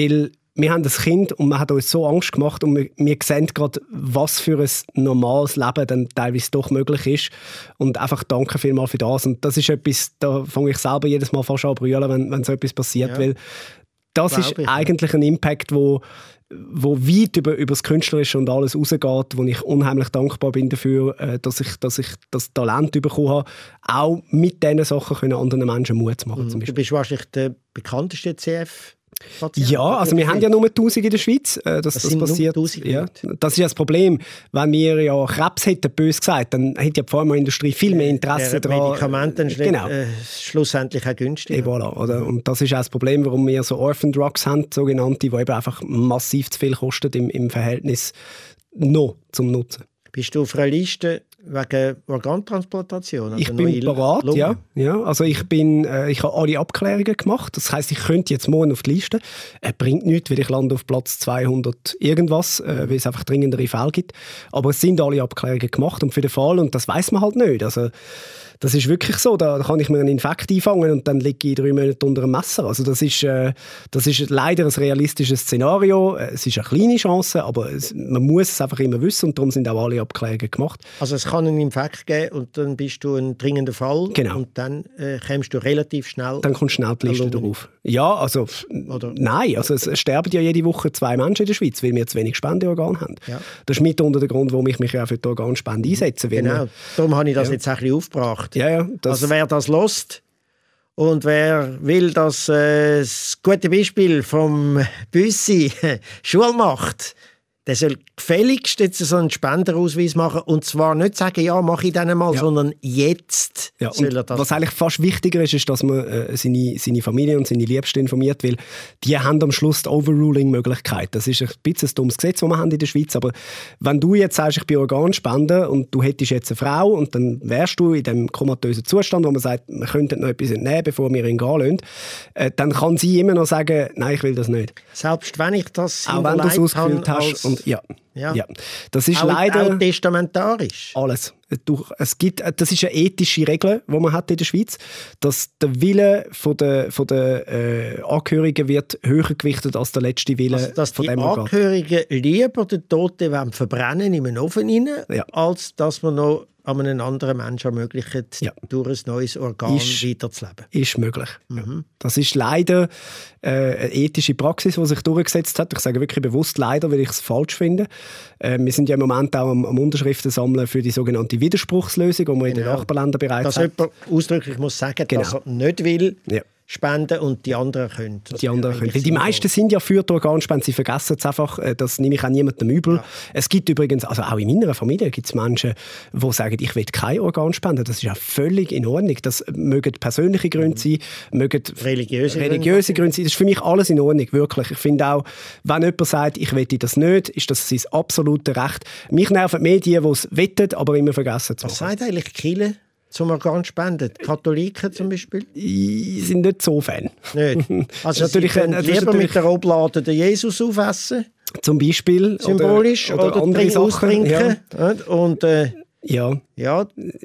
wir haben ein Kind und man hat uns so Angst gemacht und wir, wir sehen gerade, was für ein normales Leben dann teilweise doch möglich ist. Und einfach danke vielmals für das. Und das ist etwas, da fange ich selber jedes Mal fast an zu brüllen, wenn, wenn so etwas passiert. Ja. Weil das Glaub ist ich, eigentlich ein Impact, wo wo weit über, über das Künstlerische und alles rausgeht, wo ich unheimlich dankbar bin dafür, dass ich, dass ich das Talent bekommen habe, auch mit diesen Sachen können anderen Menschen Mut zu machen. Mhm. Zum du bist wahrscheinlich der bekannteste C F Patient. Ja, also wir haben ja nur tausend in der Schweiz, dass das, das passiert. Ja, das ist ja das Problem. Wenn wir ja Krebs hätten, bös gesagt, dann hätte ja die Pharmaindustrie viel mehr Interesse ja, daran. Medikamente genau. äh, schlussendlich auch günstig. Et voilà, oder? Und das ist auch das Problem, warum wir so Orphan Drugs haben, sogenannte, die eben einfach massiv zu viel kosten im, im Verhältnis noch zum Nutzen. Bist du auf einer Liste wegen Organtransplantation? Also ich bin bereit, ja, ja. Also ich, bin, äh, ich habe alle Abklärungen gemacht. Das heisst, ich könnte jetzt morgen auf die Liste. Äh, bringt nichts, weil ich lande auf Platz zweihundert irgendwas, äh, weil es einfach dringendere Fälle gibt. Aber es sind alle Abklärungen gemacht und für den Fall, und das weiß man halt nicht. Also das ist wirklich so, da kann ich mir einen Infekt einfangen und dann liege ich drei Monate unter einem Messer. Also das ist, äh, das ist leider ein realistisches Szenario. Es ist eine kleine Chance, aber es, man muss es einfach immer wissen und darum sind auch alle Abklärungen gemacht. Also es kann einen Infekt geben und dann bist du ein dringender Fall genau. und dann äh, kommst du relativ schnell... Dann kommt schnell die Liste drauf. Ja, also Oder? nein, also es sterben ja jede Woche zwei Menschen in der Schweiz, weil wir zu wenig Spendeorgane haben. Ja. Das ist mit unter der Grund, warum ich mich ja für die Organspende einsetze. Genau, man, darum habe ich das ja. jetzt ein bisschen aufgebracht. Ja, ja, also wer das hört und wer will, dass äh, das gute Beispiel vom Büssi Schule macht, der soll gefälligst jetzt so einen Spenderausweis machen und zwar nicht sagen, ja, mache ich dann mal, ja. sondern jetzt ja, soll er das was eigentlich fast wichtiger ist, ist, dass man äh, seine, seine Familie und seine Liebsten informiert, weil die haben am Schluss die Overruling-Möglichkeit. Das ist ein bisschen ein dummes Gesetz, das wir haben in der Schweiz, aber wenn du jetzt sagst, ich bin Organspender und du hättest jetzt eine Frau und dann wärst du in dem komatösen Zustand, wo man sagt, wir könnten noch etwas entnehmen, bevor wir ihn gehen lassen, äh, dann kann sie immer noch sagen, nein, ich will das nicht. Selbst wenn ich das auch wenn du es ausgefüllt hast. Und, ja. Ja. Ja. Das ist auch, leider auch testamentarisch. Alles. Du, es gibt, das ist eine ethische Regel, die man hat in der Schweiz, dass der Wille von der, von der äh, Angehörigen wird höher gewichtet als der letzte Wille also, dass von die dem Angehörigen lieber den Toten wollen verbrennen in einem Ofen rein, ja. als dass man noch an einem anderen Menschen ermöglicht, ja. durch ein neues Organ ist, weiterzuleben. Ist möglich. Mhm. Das ist leider äh, eine ethische Praxis, die sich durchgesetzt hat. Ich sage wirklich bewusst leider, weil ich es falsch finde. Äh, wir sind ja im Moment auch am, am Unterschriften sammeln für die sogenannte Widerspruchslösung, die man genau. in den Nachbarländern bereits dass hat. Dass jemand ausdrücklich muss sagen, genau. dass er nicht will, ja. spenden und die anderen können. Die anderen können. Weil die meisten sind ja für die Organspende, sie vergessen es einfach, das nehme ich auch niemandem übel. Ja. Es gibt übrigens, also auch in meiner Familie gibt es Menschen, die sagen, ich will keine Organspende. Das ist ja völlig in Ordnung. Das mögen persönliche Gründe sein, mögen religiöse, religiöse Gründe sein. Das ist für mich alles in Ordnung, wirklich. Ich finde auch, wenn jemand sagt, ich will das nicht, ist das sein absolutes Recht. Mich nerven mehr die, die es wettet, aber immer vergessen zu machen. Was sagt eigentlich die Kirche zum Organspenden? Die Katholiken zum Beispiel? Die sind nicht so Fan. Nicht? Also natürlich, sie können lieber mit der Oblade den Jesus aufessen? Zum Beispiel. Symbolisch. Oder, oder, oder andere austrinken. Ja. Und, äh, ja. ja.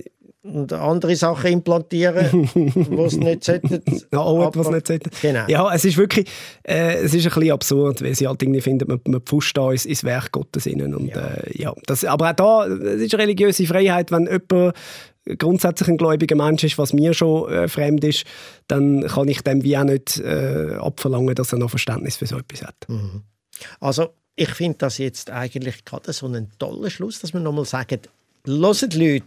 Und andere Sachen implantieren, die es nicht sollten. Ja, auch etwas nicht sollten. Genau. Ja, es ist wirklich äh, es ist ein bisschen absurd, weil sie halt irgendwie finden, man, man pfuscht da ins, ins Werk Gottes rein. Und, ja. Äh, ja, das, aber auch da, es ist religiöse Freiheit, wenn jemand grundsätzlich ein gläubiger Mensch ist, was mir schon äh, fremd ist, dann kann ich dem wie auch nicht äh, abverlangen, dass er noch Verständnis für so etwas hat. Mhm. Also ich finde das jetzt eigentlich gerade so einen tollen Schluss, dass wir nochmal sagen, hört Leute,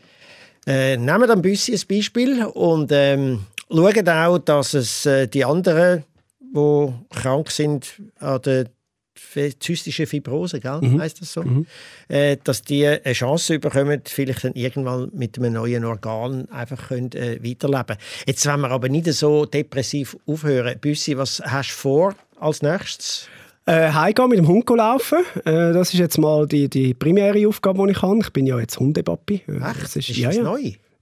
äh, nehmt am Büssi ein Beispiel und ähm, schaut auch, dass es äh, die anderen, die krank sind an der zystische Fibrose, gell? Mhm. Heisst das so? Mhm. Äh, dass die eine Chance bekommen, vielleicht dann irgendwann mit einem neuen Organ einfach können, äh, weiterleben. Jetzt wollen wir aber nicht so depressiv aufhören. Büssi, was hast du vor als nächstes? Äh, heimgehen, mit dem Hund laufen. Äh, das ist jetzt mal die, die primäre Aufgabe, die ich habe. Ich bin ja jetzt Hundepapi. Echt? Das ist ja, das ja. neu?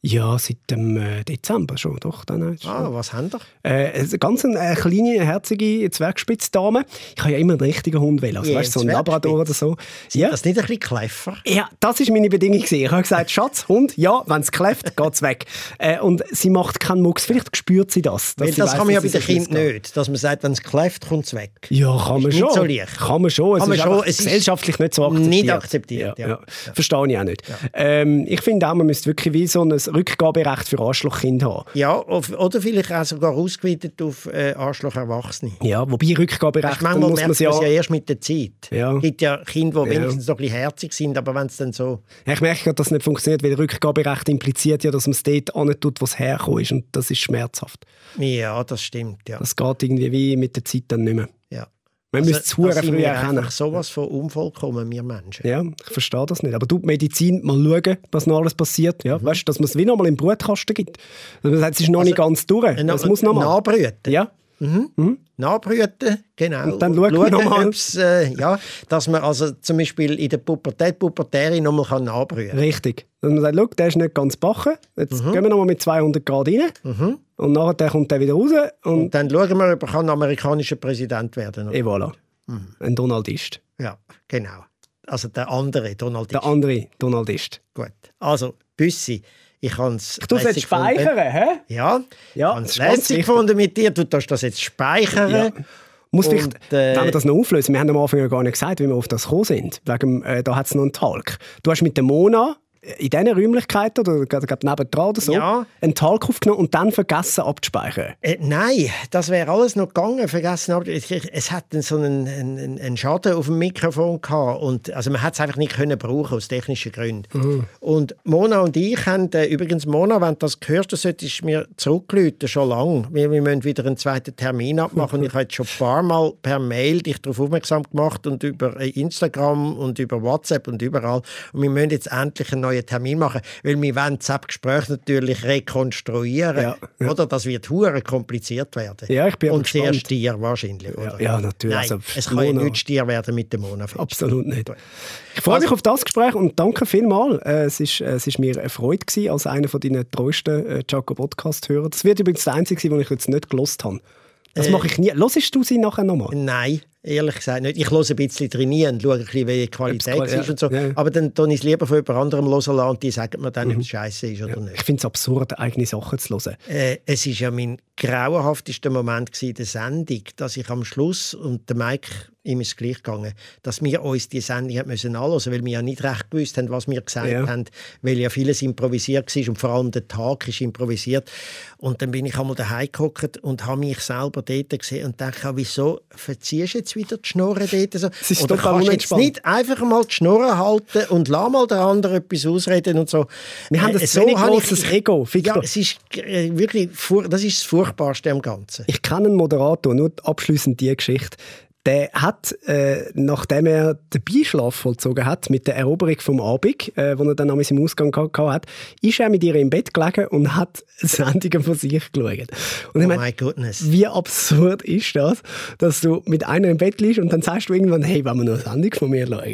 Ja, seit dem äh, Dezember schon, doch. Dann ah, schon. Was haben ihr? Äh, eine ganz eine kleine, herzige Zwergspitzdame. Ich habe ja immer einen richtigen Hund wählen, also, yeah, weißt, so ein Labrador oder so. Sind ja. das nicht ein bisschen clever? Ja, das war meine Bedingung. Ich habe gesagt, Schatz, Hund, ja, wenn es kläfft, geht es weg. Äh, und sie macht keinen Mucks. Vielleicht spürt sie das. Weil sie das weiss, kann man ja bei den so Kindern nicht, dass man sagt, wenn es kläfft, kommt es weg. Ja, kann man ist schon. Nicht so leicht. Kann man schon. Kann es man ist schon. Es gesellschaftlich nicht so akzeptiert. Nicht akzeptiert, ja. ja. ja. Verstehe ich auch nicht. Ja. Ähm, ich finde auch, man müsste wirklich wie so ein Rückgaberecht für Arschlochkinder haben. Ja, oder vielleicht auch sogar ausgeweitet auf äh, Arschloch-Erwachsene. Ja, wobei Rückgaberecht, manchmal muss man merkt ja... man ja erst mit der Zeit. Ja. Es gibt ja Kinder, die ja. wenigstens noch ein bisschen herzig sind, aber wenn es dann so... Ja, ich merke, dass das nicht funktioniert, weil Rückgaberecht impliziert ja, dass man es dort antut, wo es hergekommen ist, und das ist schmerzhaft. Ja, das stimmt, ja. Das geht irgendwie wie mit der Zeit dann nicht mehr. Ja. Man Also, müsste es früher früh erkennen. einfach sowas von unvollkommen, wir Menschen. Ja, ich verstehe das nicht. Aber du, die Medizin, mal schauen, was noch alles passiert. Ja, mhm. Weißt du, dass man es wie noch mal im Brutkasten gibt. Dass man sagt, es ist noch also, nicht ganz durch. Es muss noch mal. Nachbrüten. Ja. Mhm. Mhm. Nachbrüten, genau. Und dann schauen, schauen wir mal. Äh, ja, dass man also zum Beispiel in der Pubertät, Pubertäre noch mal nachbrüten kann. Richtig. Dass man sagt, schau, der ist nicht ganz backen. Jetzt mhm. gehen wir noch mal mit zweihundert Grad rein. Mhm. Und nachher kommt der wieder raus. Und, und dann schauen wir, ob er kann amerikanischer Präsident werden kann. Et voilà. Mhm. Ein Donaldist. Ja, genau. Also der andere Donaldist. Der andere Donaldist. Gut. Also, Büssi. Ich kann es Du jetzt speichern, hä? Ja, ja, ich habe es lässig gefunden mit dir. Du darfst das jetzt speichern. Ja. Muss vielleicht, und, äh, wenn wir das noch auflösen, wir haben am Anfang ja gar nicht gesagt, wie wir auf das gekommen sind. Wegen, äh, da hat es noch einen Talk. Du hast mit der Mona in diesen Räumlichkeiten oder gerade nebendran oder so ja. einen Talk aufgenommen und dann vergessen abzuspeichern. Äh, nein, das wäre alles noch gegangen. Vergessen abzuspeichern. Es hat so einen, einen, einen Schaden auf dem Mikrofon gehabt. Und, also man hat es einfach nicht können brauchen, aus technischen Gründen. Mhm. Und Mona und ich haben, äh, übrigens Mona, wenn du das hörst, dann solltest du mir zurückrufen, schon lange. Wir, wir müssen wieder einen zweiten Termin abmachen. Ich habe jetzt schon ein paar Mal per Mail dich darauf aufmerksam gemacht und über Instagram und über WhatsApp und überall. Und wir müssen jetzt endlich einen neuen Termin machen, weil wir wollen das Gespräch natürlich rekonstruieren. Ja, ja. Oder? Das wird hure kompliziert werden. Ja, ich bin und gespannt. sehr stier wahrscheinlich. Oder? Ja, ja, natürlich. Nein, also, es kann ja nicht stier werden mit dem Mona. Absolut nicht. Ich freue mich also, auf das Gespräch und danke vielmals. Es ist, es ist mir eine Freude gewesen, als einer von deinen treuesten äh, Jaco-Podcast-Hörer. Das wird übrigens der einzige sein, den ich jetzt nicht gelost habe. Das äh, mache ich nie. Hörst du sie nachher nochmal? Nein. Ehrlich gesagt nicht. Ich höre ein bisschen trainieren und schaue ein bisschen, wie die Qualität ist. Ja, und so. Ja. Aber dann tue ich es lieber von jemand anderem hören lassen und die sagen mir dann, mhm. ob es scheiße ist oder ja. nicht. Ich finde es absurd, eigene Sachen zu hören. Äh, es war ja mein grauenhaftester Moment in der Sendung, dass ich am Schluss, und der Mike, ihm ist es gleich gegangen, dass wir uns die Sendung anhören müssen, weil wir ja nicht recht gewusst haben, was wir gesagt ja. haben, weil ja vieles improvisiert war und vor allem der Tag ist improvisiert. Und dann bin ich einmal daheim gehockt und habe mich selber dort gesehen und dachte, wieso verziehst du jetzt wieder die Schnurren dort? So? Es ist Oder kannst du jetzt nicht einfach mal die Schnurren halten und lass mal der andere etwas ausreden und so. Wir haben das äh, so wenig grosses Ego. Ja, es ist äh, wirklich, das ist das Furchtbarste am Ganzen. Ich kenne einen Moderator, nur abschliessend diese Geschichte. Der hat, äh, nachdem er den Beischlaf vollzogen hat, mit der Eroberung vom Abend, äh, wo er dann am im Ausgang hatte, ist er mit ihr im Bett gelegen und hat Sendungen von sich geschaut. Und oh ich my goodness. Wie absurd ist das, dass du mit einer im Bett liegst und dann sagst du irgendwann, hey, wollen wir noch eine Sendung von mir schauen?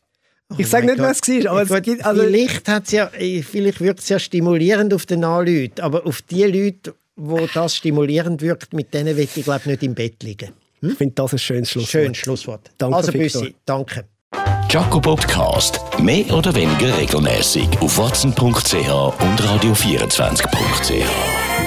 Oh ich sage nicht, was es war, aber es gibt, also vielleicht, hat's ja, vielleicht wirkt es ja stimulierend auf den anderen Leuten, aber auf die Leute, wo das stimulierend wirkt, mit denen will ich, glaube ich, nicht im Bett liegen. Hm? Ich finde das ein schönes Schlusswort. Schönes Schlusswort. Danke, also Victor. Büssi, danke. Jaco Podcast. Mehr oder weniger regelmäßig auf watson punkt c h und radio vierundzwanzig punkt c h.